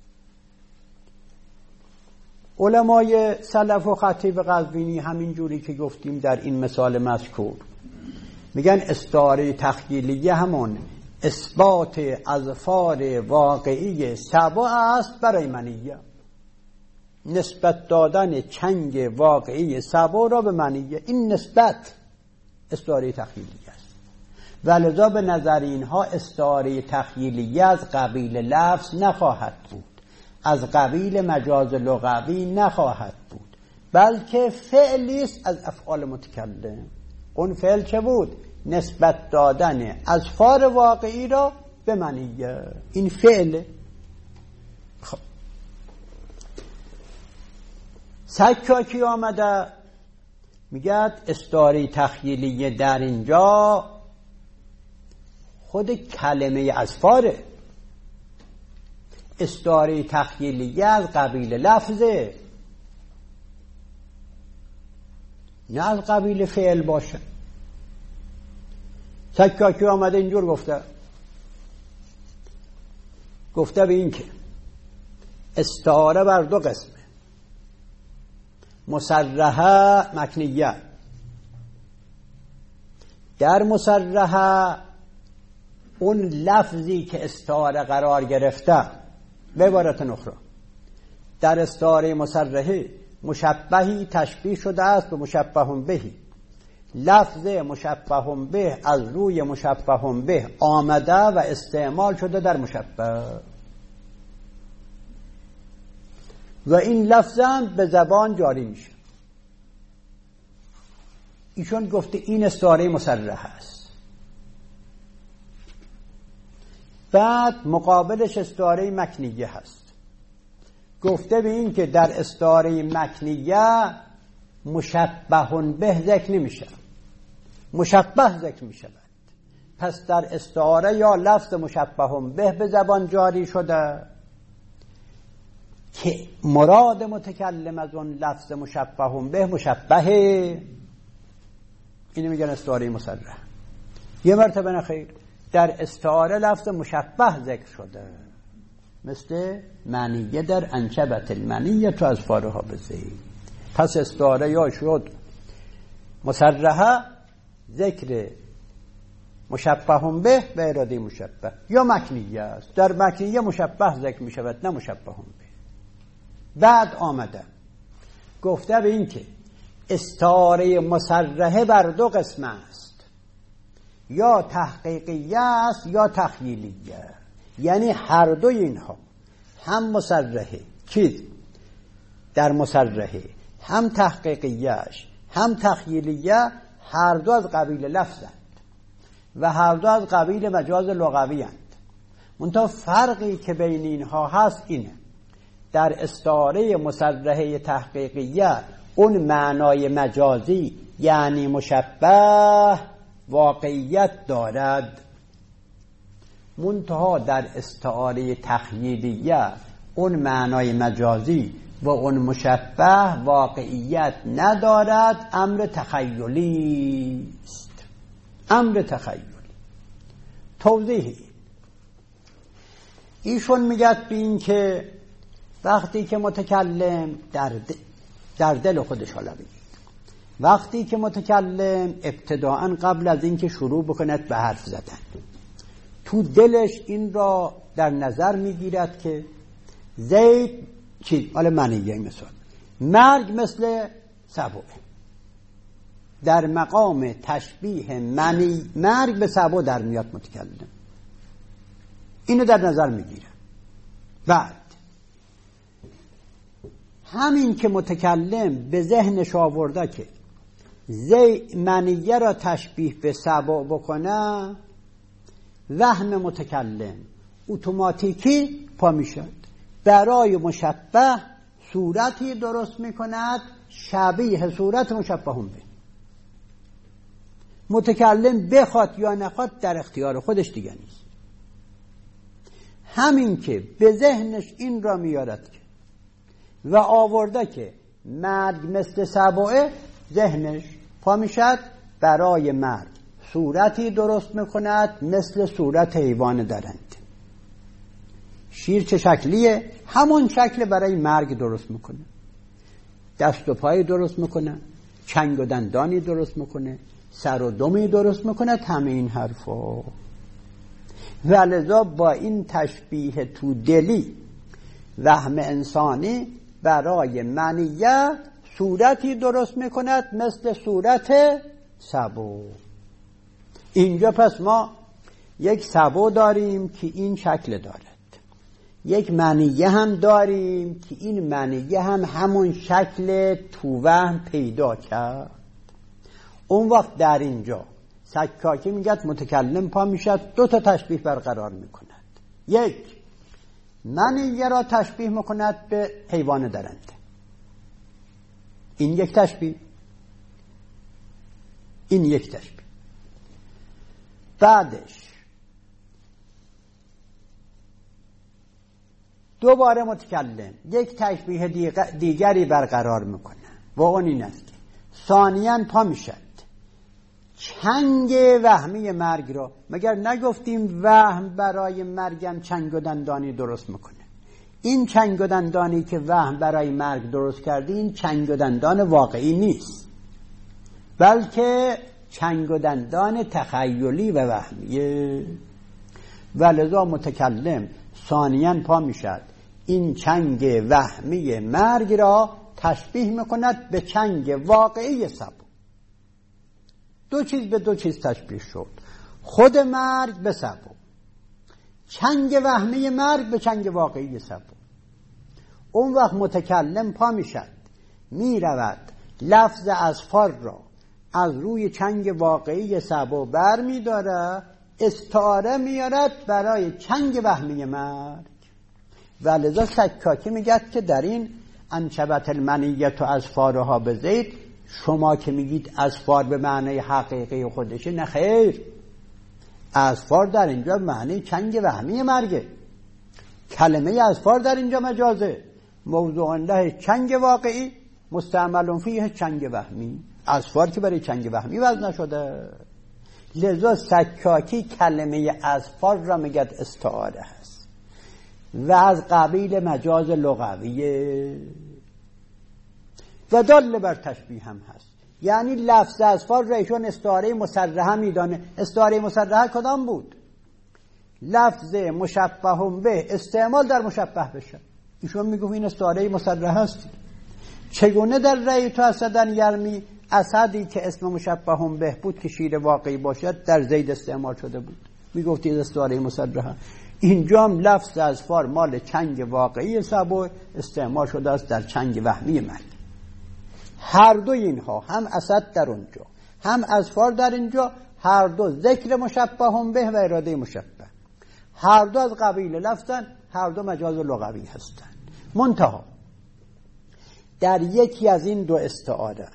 علمای سلف و خطیب قزوینی همین جوری که گفتیم در این مثال مذکور میگن استعاره تخییلیه همون اثبات اظفار واقعی سبع است برای منیه، نسبت دادن چنگ واقعی سبع را به منیه. این نسبت استعاره تخییلیه است. ولذا به نظر اینها استعاره تخییلیه از قبیل لفظ نخواهد بود، از قبیل مجاز لغوی نخواهد بود، بلکه فعلی است از افعال متکلم. اون فعل چه بود؟ نسبت دادن اظفار واقعی را به منیه. این فعل. خب سکاکی آمده میگه استعاره تخییلیه در اینجا خود کلمه اظفاره. استعاره تخییلیه از قبیل لفظه، نه از قبیل فعل باشه. سکاکی آمده اینجور گفته گفته به این که استعاره بر دو قسمه، مصرحه مکنیه. در مصرحه اون لفظی که استعاره قرار گرفته، به عبارت اخرى در استعاره مصرحه مشبهی تشبیه شده است به مشبه بهی. لفظ مشبه به از روی مشبه به آمده و استعمال شده در مشبه و این لفظ هم به زبان جاری میشه. ایشون گفته این استعاره مصرحه است. بعد مقابلش استعاره مکنیه هست. گفته به این که در استعاره مکنیه مشبه به ذکر نمیشه، مشبه ذکر میشه. پس در استعاره یا لفظ مشبه به به زبان جاری شده که مراد متکلم از اون لفظ مشبه به مشبهه، اینو میگن استعاره مصرح. یه مرتبه نخیر در استعاره لفظ مشبه ذکر شده، مثل منیه در انشبت المنیه تو از فارها بزهی. پس استعاره یا شد مصرحه ذکر مشبه به و اراده مشبه یا مکنیه است. در مکنیه مشبه ذکر می شود نه مشبه به. بعد آمده گفته به این که استعاره مصرحه بر دو قسم است، یا تحقیقیه است یا تخییلیه. یعنی هر دو اینها، هم مصرحه چیز در مصرحه، هم تحقیقیهش هم تخییلیه، هر دو از قبیل لفظند و هر دو از قبیل مجاز لغوی اند. منتها فرقی که بین اینها هست اینه: در استعاره مصرحه تحقیقیه اون معنای مجازی یعنی مشبه واقعیت دارد، منتها در استعاره تخییلیه اون معنای مجازی و اون مشبه واقعیت ندارد، امر تخیلی است. امر تخیلی. توضیحی ایشون میگد به این که وقتی که متکلم در دل, در دل خودش حالا بگید، وقتی که متکلم ابتداءً قبل از اینکه شروع بکند به حرف زدن تو دلش این را در نظر میگیرد که زید چی؟ حالا معنی یه مثال مرگ مثل سبوه، در مقام تشبیه معنی مرگ به سبو در میاد متکلم، اینو در نظر میگیره. بعد همین که متکلم به ذهنش آورده که زی معنیه را تشبیه به سبو بکنه، وهم متکلم اتوماتیکی پا میشد، برای مشبه صورتی درست میکند شبیه صورت مشبه هم به. متکلم بخواد یا نخواد در اختیار خودش دیگه نیست. همین که به ذهنش این را میارد که و آورده که مرگ مثل سبعه، ذهنش پا میشد برای مرگ صورتی درست میکند مثل صورت حیوان درنده. شیر چه شکلیه؟ همون شکل برای مرگ درست میکنه، دست و پای درست میکنه، چنگ و دندانی درست میکنه، سر و دمی درست میکنه، همه این حرفا. ولذا با این تشبیه تو دلی وهم انسانی برای منیه صورتی درست میکند مثل صورت سبو. اینجا پس ما یک سبو داریم که این شکل دارد، یک منیه هم داریم که این منیه هم همون شکل تو وهم پیدا کرد. اون وقت در اینجا سکاکی میگد متکلم پا میشد دو تا تشبیه برقرار میکند. یک، منیه را تشبیه میکند به حیوان درنده، این یک تشبیه، این یک تشبیه. بعدش دوباره متکلم یک تشبیه دیگری برقرار میکنه و اون این است که ثانیاً پا میشد چنگ وهمی مرگ را، مگر نگفتیم وهم برای مرگم چنگ و دندانی درست میکنه؟ این چنگ و دندانی که وهم برای مرگ درست کرده این چنگ و دندان واقعی نیست، بلکه چنگ و دندان تخیلی و وهمیه. ولذا متکلم ثانیاً پا میشد این چنگ وهمی مرگ را تشبیه میکند به چنگ واقعی سبو. دو چیز به دو چیز تشبیه شد، خود مرگ به سبو، چنگ وهمی مرگ به چنگ واقعی سبو. اون وقت متکلم پا میشد میرود لفظ اظفار را از روی چنگ واقعی سبو بر میداره، استعاره میارد برای چنگ وهمی مرگ. ولذا سکاکی میگد که در این انشبت المنیت و اظفارها به زید، شما که میگید اظفار به معنی حقیقی خودشه، نه خیر، اظفار در اینجا معنی چنگ وهمی مرگه. کلمه اظفار در اینجا مجازه، موضوع له چنگ واقعی مستعمل فیه چنگ وهمی. اظفار که برای چنگ وهمی وضع نشده. لذا سکاکی کلمه اظفار را میگد استعاره هست و از قبیل مجاز لغویه و دل بر تشبیه هم هست. یعنی لفظ اظفار را ایشون استعاره مصرحه میدانه. استعاره مصرحه کدام بود؟ لفظ مشبه به استعمال در مشبه بشه. ایشون میگه این استعاره مصرحه است. چگونه در رأیت اسدا یرمی، اسدی که اسم مشبه به بود که شیر واقعی باشد در زید استعمال شده بود، میگفتید استعاره مصرحه. اینجا هم لفظ اظفار مال چنگ واقعی سبع استعمال شده است در چنگ وهمی مرگ. هر دو اینها، هم اسد در اونجا هم اظفار در اینجا، هر دو ذکر مشبه به و اراده مشبه، هر دو از قبیل لفظن، هر دو مجاز لغوی هستند. منتها در یکی از این دو استعاره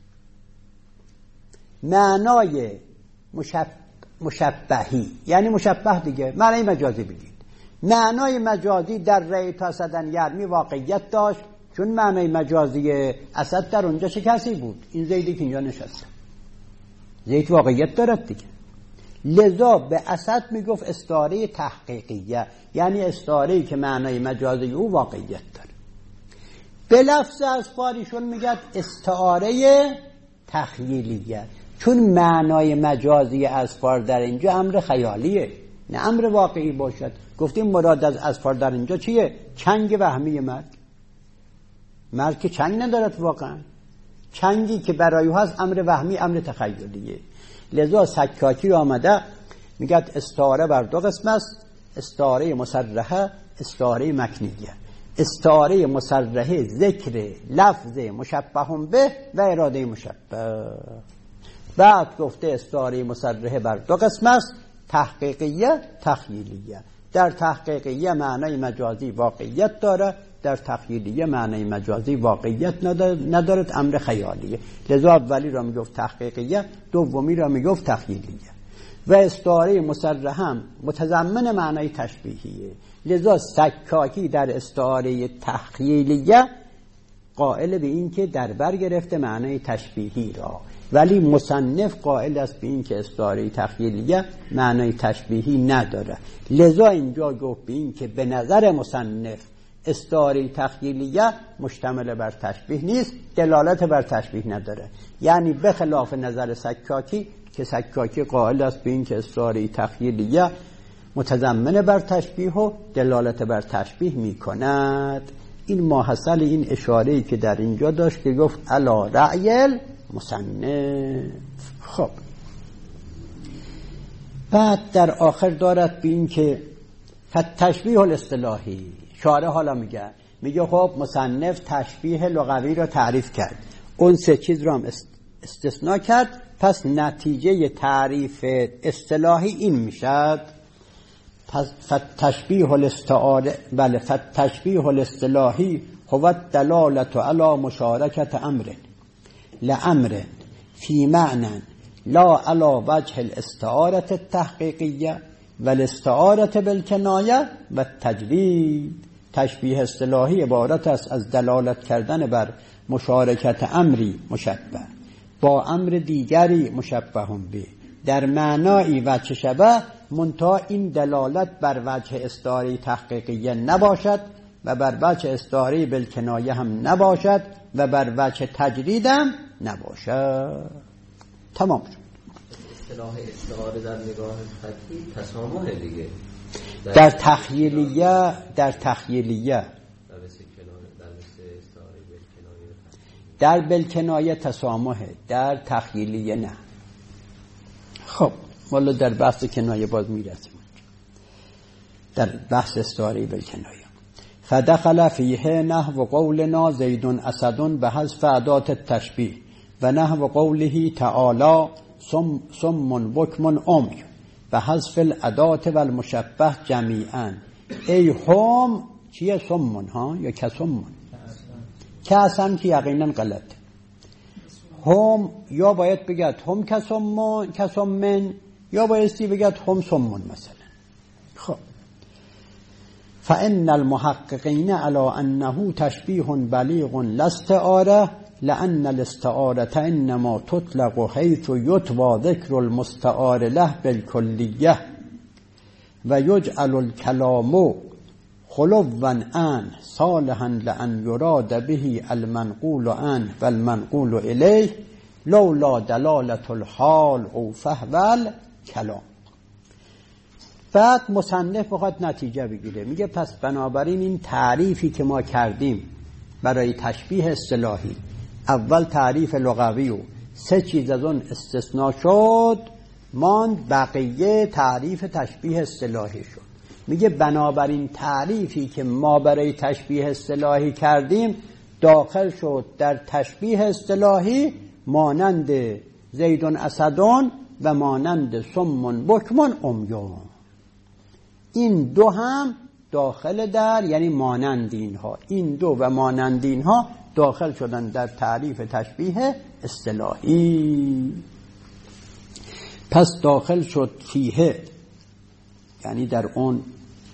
معنای مشبه مشبهی، یعنی مشبه دیگه معنای مجازی بگید، معنای مجازی در رأیت اسدا یرمی واقعیت داشت، چون معنای مجازی اسد در اونجا چه کسی بود؟ این زیدی که اینجا نشسته. زید واقعیت دارد دیگه، لذا به اسد میگفت استعاره تحقیقیه، یعنی استعاره‌ای که معنای مجازی او واقعیت داره. به لفظ اظفاریشون میگد استعاره تخیلیه، چون معنای مجازی اظفار در اینجا امر خیالیه نه امر واقعی باشد. گفتیم مراد از اظفار در اینجا چیه؟ چنگ وهمی مرگ. مرگ که چنگ ندارد واقعا، چنگی که برای او هست امر وهمی، امر تخیلیه. لذا سکاکی آمده میگد استعاره بر دو قسم است، استعاره مصرحه، استعاره مکنیه. استعاره مصرحه ذکر لفظ مشبه به و اراده مشبه. بعد گفته استعاره مصرحه بر دو قسم است، تحقیقیه، تخیلیه. در تحقیقیه معنای مجازی واقعیت داره، در تخیلیه معنای مجازی واقعیت ندارد، امر خیالیه. لذا اولی را میگفت تحقیقیه، دومی را میگفت تخیلیه. و استعاره مصرحه هم متضمن معنای تشبیهیه. لذا سکاکی در استعاره تخیلیه قائل به این که در بر گرفته معنای تشبیهی را، ولی مصنف قائل است به این که استعاره تخیلیه معنای تشبیهی نداره. لذا اینجا گفت به این که به نظر مصنف استعاره تخیلیه مشتمل بر تشبیه نیست، دلالت بر تشبیه نداره. یعنی به خلاف نظر سکاکی که سکاکی قائل است به این که استعاره تخیلیه متضمن بر تشبیه و دلالت بر تشبیه می کند. این ماحصل این اشاره‌ای که در اینجا داشت که گفت علی رأی مصنف. خب بعد در آخر دارد به این که فتشبیه الاصطلاحی، شارح حالا میگه میگه خب مصنف تشبیه لغوی را تعریف کرد، اون سه چیز را هم استثناء کرد، پس نتیجه تعریف اصطلاحی این میشد. پس فتشبیه الاستعاره، بله فتشبیه الاصطلاحی هو دلالت علی مشارکت امر لامر فی معنی لا علی وجه الاستعاره التحقیقیه و الاستعاره بالکنایه و تجرید. تشبیه اصطلاحی عبارت است از دلالت کردن بر مشارکت امری مشبه با امر دیگری مشبه به در معنایی وجه شبه، منتها این دلالت بر وجه استعاره تحقیقیه نباشد و بر وجه استعاره بالکنایه هم نباشد و بر وجه تجرید هم نباشد. تمام شد. اصطلاح استعاره در نگاه فقهی تسامح دیگه در, در تخیلیه در تخیلیه در بالکنایه تسامحه، در تخیلیه نه. خب والا در بحث کنایه باز میرسیم، در بحث استعاره بالکنایه. فدخل فیه نحو قولنا زید اسد به حذف ادات التشبیه و نحو قوله تعالی سم سم بکم عمی به حذف الادات و المشبه جمیعا. ای هم چیه سمون ها یا کسمون؟ کسم که یقینا غلط. هم یا باید بگید هم کسمون کسمن یا بایستی بگید هم سمون مثلا. خب فإن المحققین علی انه تشبیه بلیغ لا استعاره لأن الاستعاره انما تطلق حيث يتبع ذكر المستعار له بالكلية و یجعل الكلام خلوا عنه صالحا لأن يراد به المنقول عنه والمنقول إليه لولا دلالت الحال او فهول کلام. بعد مصنف بخواد نتیجه بگیره، میگه پس بنابراین این تعریفی که ما کردیم برای تشبیه اصطلاحی، اول تعریف لغوی و سه چیز از اون استثناء شد، ماند بقیه تعریف تشبیه اصطلاحی شد. میگه بنابراین تعریفی که ما برای تشبیه اصطلاحی کردیم داخل شد در تشبیه اصطلاحی، مانند زیدون اسدون و مانند سمون بکمون امیون. این دو هم داخل در، یعنی مانند اینها، این دو و مانند اینها داخل شدن در تعریف تشبیه اصطلاحی. پس داخل شد فیه، یعنی در اون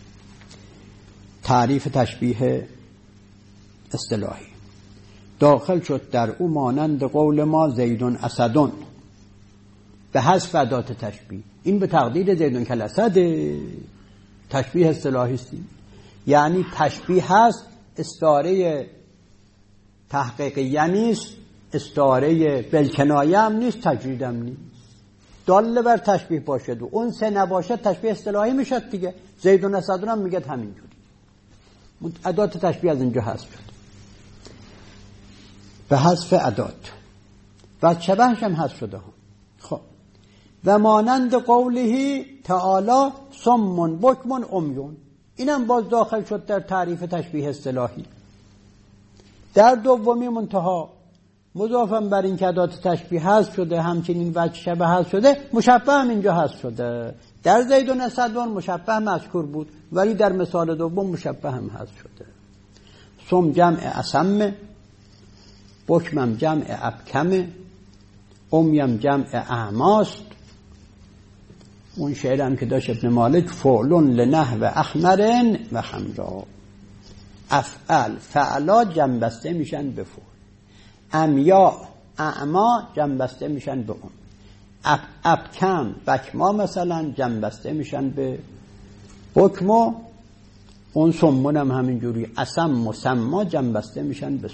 تعریف تشبیه اصطلاحی داخل شد در او مانند قول ما زیدون اسدون به حذف ادات تشبیه. این به تقدیر زیدون کالاسد تشبیه اصطلاحی است، یعنی تشبیه هست، استعاره تحقیقیه نیست، استعاره بالکنایه هم نیست، تجرید هم نیست، داله بر تشبیه باشد و اون سه نباشد تشبیه اصطلاحی میشد دیگه. زیدون اسدون هم میگه همینجوری، ادات تشبیه از اینجا حذف شد به حذف ادات و شبهش هم حذف شده هم. خب و مانند قوله تعالی صم بکم عمیون، اینم باز داخل شد در تعریف تشبیه اصطلاحی. در دومی منتها مضافا بر این که ادات تشبیه حذف شده، همچنین وجه شبه حذف شده، مشبه هم اینجا حذف شده. در زیدون اسدون مشبه مذکور بود، ولی در مثال دوم مشبه هم حذف شده. صم جمع اسم، بکمم جمع ابکم، امیم جمع اعماست. اون شعر هم که داشت ابن مالک، فعلون لنحو احمرن و حمرا. افعل فعلا جنبسته میشن به فعل، امیا اعما جنبسته میشن به اون، اب ابکم بکما مثلا جنبسته میشن به بکما. اون سمون هم همینجوری، اسم و سما جنبسته میشن به سم.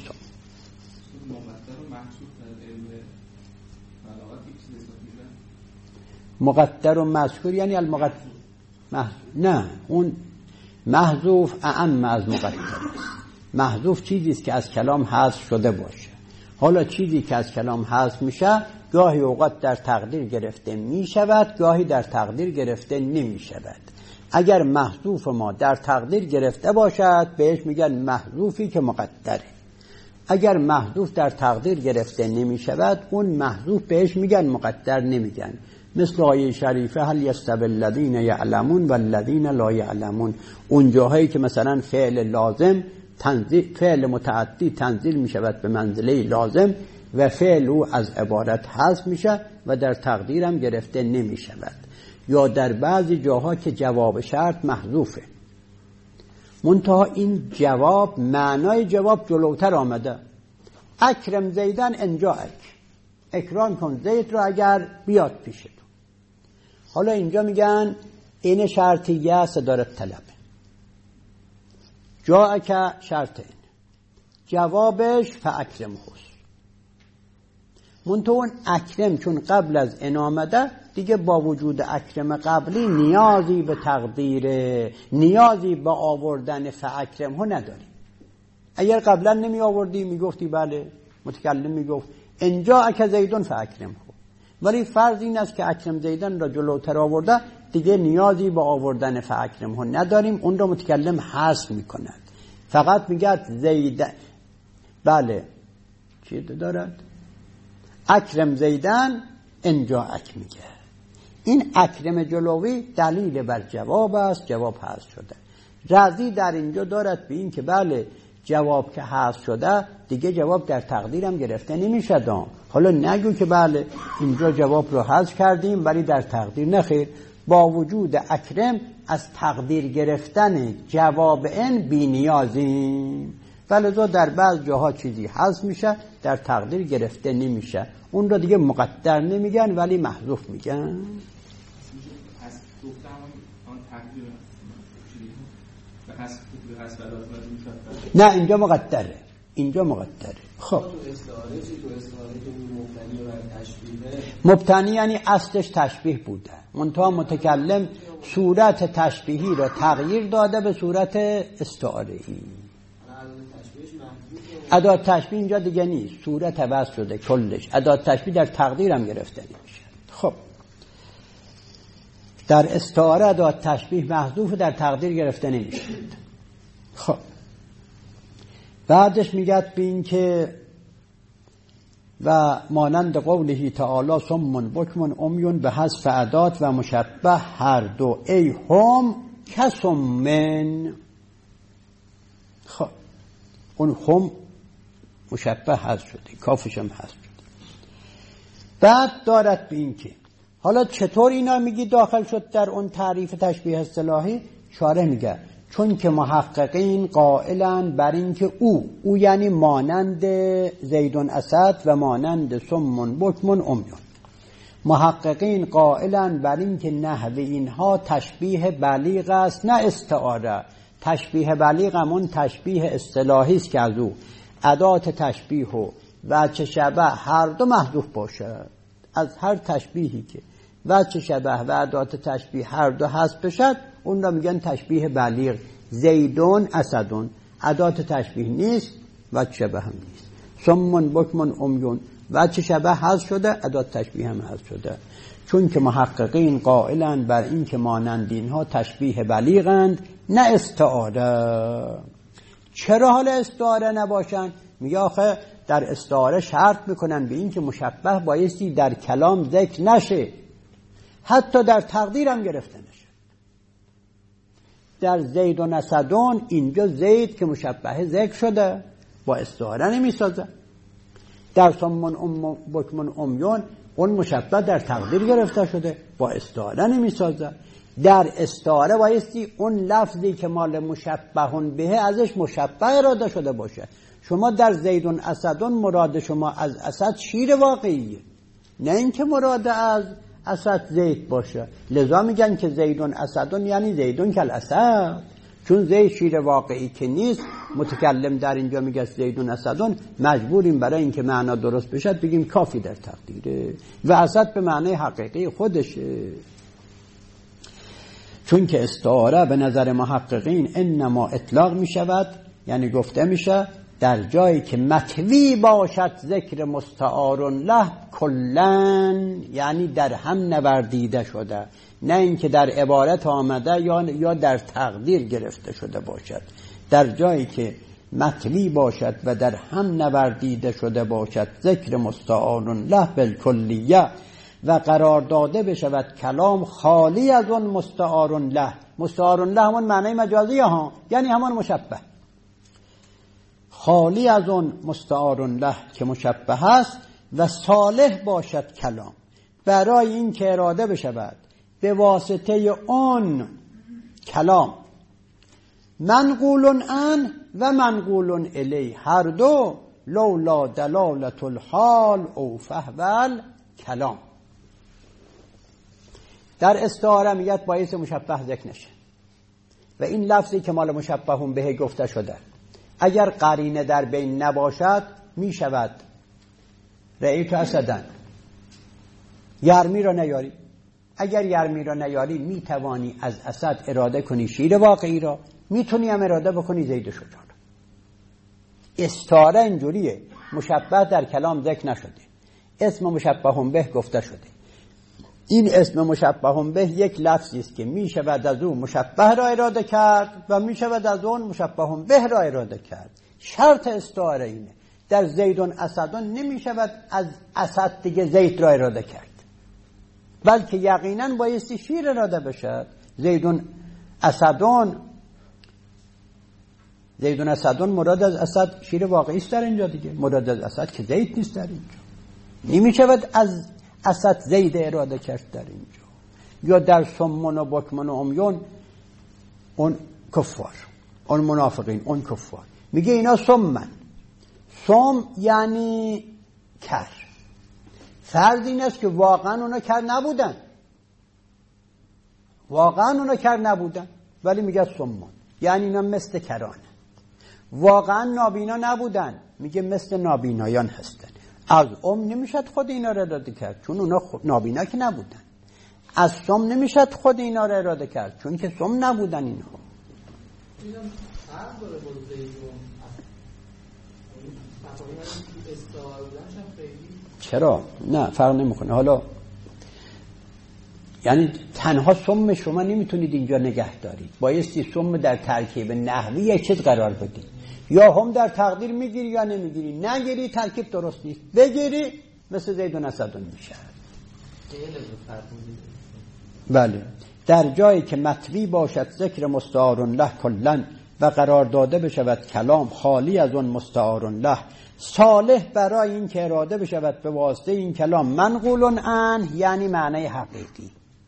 مقدر و مذکور یعنی المقدر مح... نه، اون محذوف اعم از مقدر است. محذوف چیزی است که از کلام حذف شده باشه. حالا چیزی که از کلام حذف میشه گاهی اوقات در تقدیر گرفته میشود، گاهی در تقدیر گرفته نمیشود. اگر محذوف ما در تقدیر گرفته باشد بهش میگن محذوفی که مقدره. اگر محذوف در تقدیر گرفته نمیشود اون محذوف بهش میگن مقدر نمیگن. مثل آیه شریفه هل یستوی الذین یعلمون والذین لا یعلمون، اون جاهایی که مثلا فعل لازم تنزیل، فعل متعدی تنزیل می شود به منزله لازم و فعل او از عبارت حذف می شود و در تقدیر هم گرفته نمی شود. یا در بعضی جاها که جواب شرط محذوفه، منتها این جواب معنای جواب جلوتر آمده، اکرم زیدن انجاک، اکرام کن زید رو اگر بیاد پیش تو. حالا اینجا میگن این شرطیه صدارت طلبه، جا که شرط این جوابش فاکرم خوست. منطقه اکرم چون قبل از این آمده دیگه با وجود اکرم قبلی نیازی به تقدیره، نیازی به آوردن فاکرم ها نداری. اگر قبلا نمی آوردی میگفتی بله، متکلم میگفت انجا که زیدون فاکرم ها، ولی فرض این است که اکرم زیدن را جلوتر آورده دیگه نیازی به آوردن فاکرم ها نداریم، اون را متکلم حذف میکند، فقط میگه زیدن. بله چی دارد؟ اکرم زیدن انجا اک میگه. این اکرم جلوی دلیل بر جواب است، جواب حذف شده. رازی در اینجا دارد به این که بله جواب که حذف شده دیگه جواب در تقدیرم گرفته نمیشد. حالا نگو که بله اینجا جواب رو حذف کردیم ولی در تقدیر نخیر، با وجود اکرم از تقدیر گرفتن جواب این بی نیازیم، ولذا در بعض جاها چیزی حذف میشه در تقدیر گرفته نمیشه، اون رو دیگه مقدر نمیگن ولی محذوف میگن. نه اینجا مقدره، اینجا مقدره. خب تو استعاره چی؟ تو استعاره که مبتنی بر تشبیه، مبتنی یعنی اصلش تشبیه بوده، منتها متکلم صورت تشبیهی را تغییر داده به صورت استعاره‌ای. ادات تشبیه اینجا دیگه نیست، صورت عوض شده کلش. ادات تشبیه در تقدیر هم گرفته نمیشه. خب در استعاره ادات تشبیه محذوف، در تقدیر گرفته نمیشه. خب بعدش میگه بین که و مانند قوله تعالی صم بکم عمیون به حذف ادات و مشبه هر دو ای هم کسمن. خب اون هم مشبه حذف شده، کافش هم حذف شده. بعد دارد به این که حالا چطور اینا میگی داخل شد در اون تعریف تشبیه اصطلاحی؟ شارح میگه چون که محققین قائلن بر این که او او یعنی مانند زیدون اسد و مانند سمون بکمون عمیون، محققین قائلن بر این که نحو اینها تشبیه بلیغ است نه استعاره. تشبیه بلیغ همون تشبیه اصطلاحی است که از او ادات تشبیه و وجه شبه هر دو محذوف باشد. از هر تشبیهی که وجه شبه و ادات تشبیه هر دو حذف بشد اون را میگن تشبیه بلیغ. زیدون اسدون ادات تشبیه نیست، وجه شبه هم نیست. سمون بکمون عمیون وجه شبه حذف شده، ادات تشبیه هم حذف شده. چون که محققین قائلند بر این که مانند اینها تشبیه بلیغند نه استعاره. چرا حالا استعاره نباشن؟ میگه آخه در استعاره شرط میکنن به این که مشبه بایستی در کلام ذکر نشه، حتی در تقدیر هم گرفته نشه. در زید و اسدون اینجا زید که مشبه ذکر شده با استعاره نمیسازه. در سمون ام بکمون عمیون اون مشبه در تقدیر گرفته شده با استعاره نمیسازه. در استعاره بایستی اون لفظی که مال مشبهون به ازش مشبه اراده شده باشه. شما در زیدون اسدون مراد شما از اسد شیر واقعیه، نه اینکه مراد از اسد زید باشه. لذا میگن که زیدون اسدون یعنی زیدون کل اسد، چون زید شیر واقعی که نیست. متکلم در اینجا میگه زیدون اسدون، مجبوریم برای اینکه معنا درست بشه بگیم کافی در تقدیره و اسد به معنی حقیقی خودشه. چون که استعاره به نظر محققین انما اطلاق میشود، یعنی گفته میشه در جایی که متوی باشد ذکر مستعار له کلن، یعنی در هم نوردیده شده، نه اینکه در عبارت آمده یا یا در تقدیر گرفته شده باشد. در جایی که متوی باشد و در هم نوردیده شده باشد ذکر مستعار له بالکلیه و قرار داده بشود کلام خالی از اون مستعار له. مستعار له همون معنی مجازی ها، یعنی همون مشبه. خالی از اون مستعار له که مشبه است و صالح باشد کلام برای این که اراده بشود به واسطه اون کلام منقول ان و منقول الی هر دو لولا دلالت الحال او فهول کلام. در استعاره میگه باعث مشبه ذکر نشه و این لفظی که مال مشبهون به گفته شده اگر قرینه در بین نباشد می شود رأیت اسدن، یرمی را نیاری. اگر یرمی را نیاری می توانی از اسد اراده کنی شیر واقعی را، می تونی هم اراده بکنی زید شجاع. استعاره اینجوریه، مشبه در کلام ذکر نشده، اسم مشبهون به گفته شده. این اسم مشبهون به یک لفظی است که می شود از اون مشبه را اراده کرد و می شود از اون مشبهون به را اراده کرد. شرط استعاره اینه. در زیدون اسدون نمی شود از اسد دیگه زید را اراده کرد، بلکه یقینا بایستی شیر اراده بشد. زیدون اسدون زیدون اسدون مراد از اسد شیر واقعی است در اینجا دیگه، مراد از اسد که زید نیست در اینجا. نمی شود از اسد زید اراده کرد در اینجا. یا در سمون و بکمون و عمیون اون کفار، اون منافقین، اون کفار. میگه اینا سمن. سم یعنی کر. فرض این است که واقعا اونا کر نبودن، واقعا اونا کر نبودن، ولی میگه سمون یعنی اینا مثل کرانه. واقعا نابینا نبودن، میگه مثل نابینایان هستن. از ام نمیشد خود اینا را اراده کرد چون اونا نابینا که نبودن. از سم نمیشد خود اینا را اراده کرد چون که سم نبودن اینها. اینم فرق داره با زیدون استعاره بودنش هم خیلی. چرا؟ نه فرق نمیکنه. حالا یعنی تنها سم شما نمیتونید اینجا نگه دارید، بایستی سم در ترکیب نحوی یک چیز قرار بدید. یا هم در تقدیر میگیری یا نمیگیری. نگیری ترکیب درست نیست، بگیری مثل زیدون اسدون میشه. بله. در جایی که مطوی باشد ذکر مستعار له کلن و قرار داده بشود کلام خالی از اون مستعار له، صالح برای این که اراده بشود به واسطه این کلام منقول عنه، یعنی معنی حقیقی.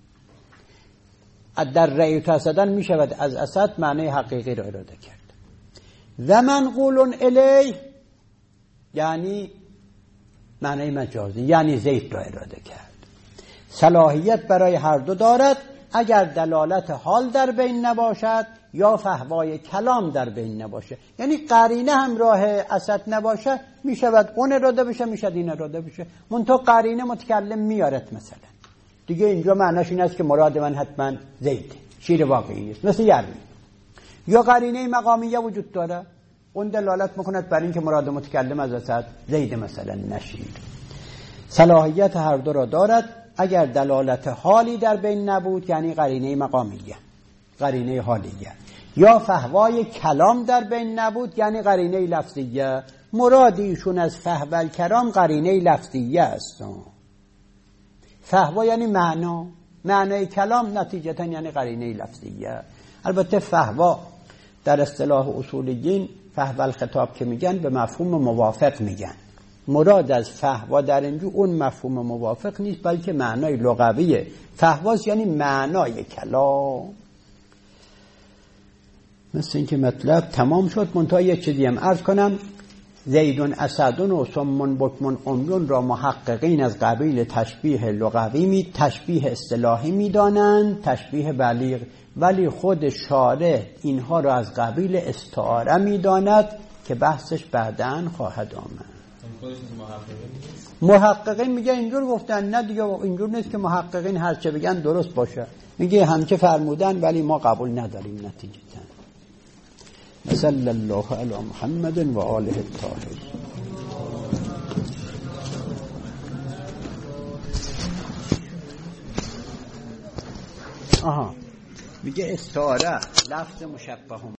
در رأیت اسدن می شود از اسد معنی حقیقی را اراده کرد. و منقول الیه یعنی معنی مجازی، یعنی زید را اراده کرد. صلاحیت برای هر دو دارد اگر دلالت حال در بین نباشد یا فهوای کلام در بین نباشه. یعنی قرینه همراه اسد نباشه، می شود اون اراده بشه، می شود این اراده بشه. منتها قرینه متکلم میارد مثلا دیگه اینجا معناش این است که مراد من حتما زید، شیر واقعی نیست، مثل یرمی. یا قرینه مقامیه وجود داره، اون دلالت میکند بر این که مراد متکلم از اسد زید مثلا نشیر. صلاحیت هر دو را دارد اگر دلالت حالی در بین نبود، یعنی قرینه مقامیه، قرینه حالیه. یا فهوای کلام در بین نبود، یعنی قرینه لفظیه. مراد ایشون از فهو کلام قرینه لفظیه است. فهوا یعنی معنا، معنای کلام نتیجتا یعنی قرینه لفظیه. البته فهوا در اصطلاح اصولیین فهو الخطاب که میگن به مفهوم موافق میگن. مراد از فهوا در اینجا اون مفهوم موافق نیست، بلکه معنای لغویه. فهواست یعنی معنای کلام. مثل این که مطلب تمام شد. منتها یک چیزی هم عرض کنم، زیدون اسدون و سمون بکمون امیون را محققین از قبیل تشبیه لغوی می تشبیه اصطلاحی می دانند، تشبیه بلیغ، ولی خود شارح اینها را از قبیل استعاره می داند که بحثش بعداً خواهد آمد. محققین میگه اینجور گفتن، نه دیگه اینجور نیست که محققین هر چه بگن درست باشه. میگه همچه فرمودن ولی ما قبول نداریم نتیجتاً. صلی الله علی محمد و آله الطاهرین. آها میگه استعاره لفظ مشبه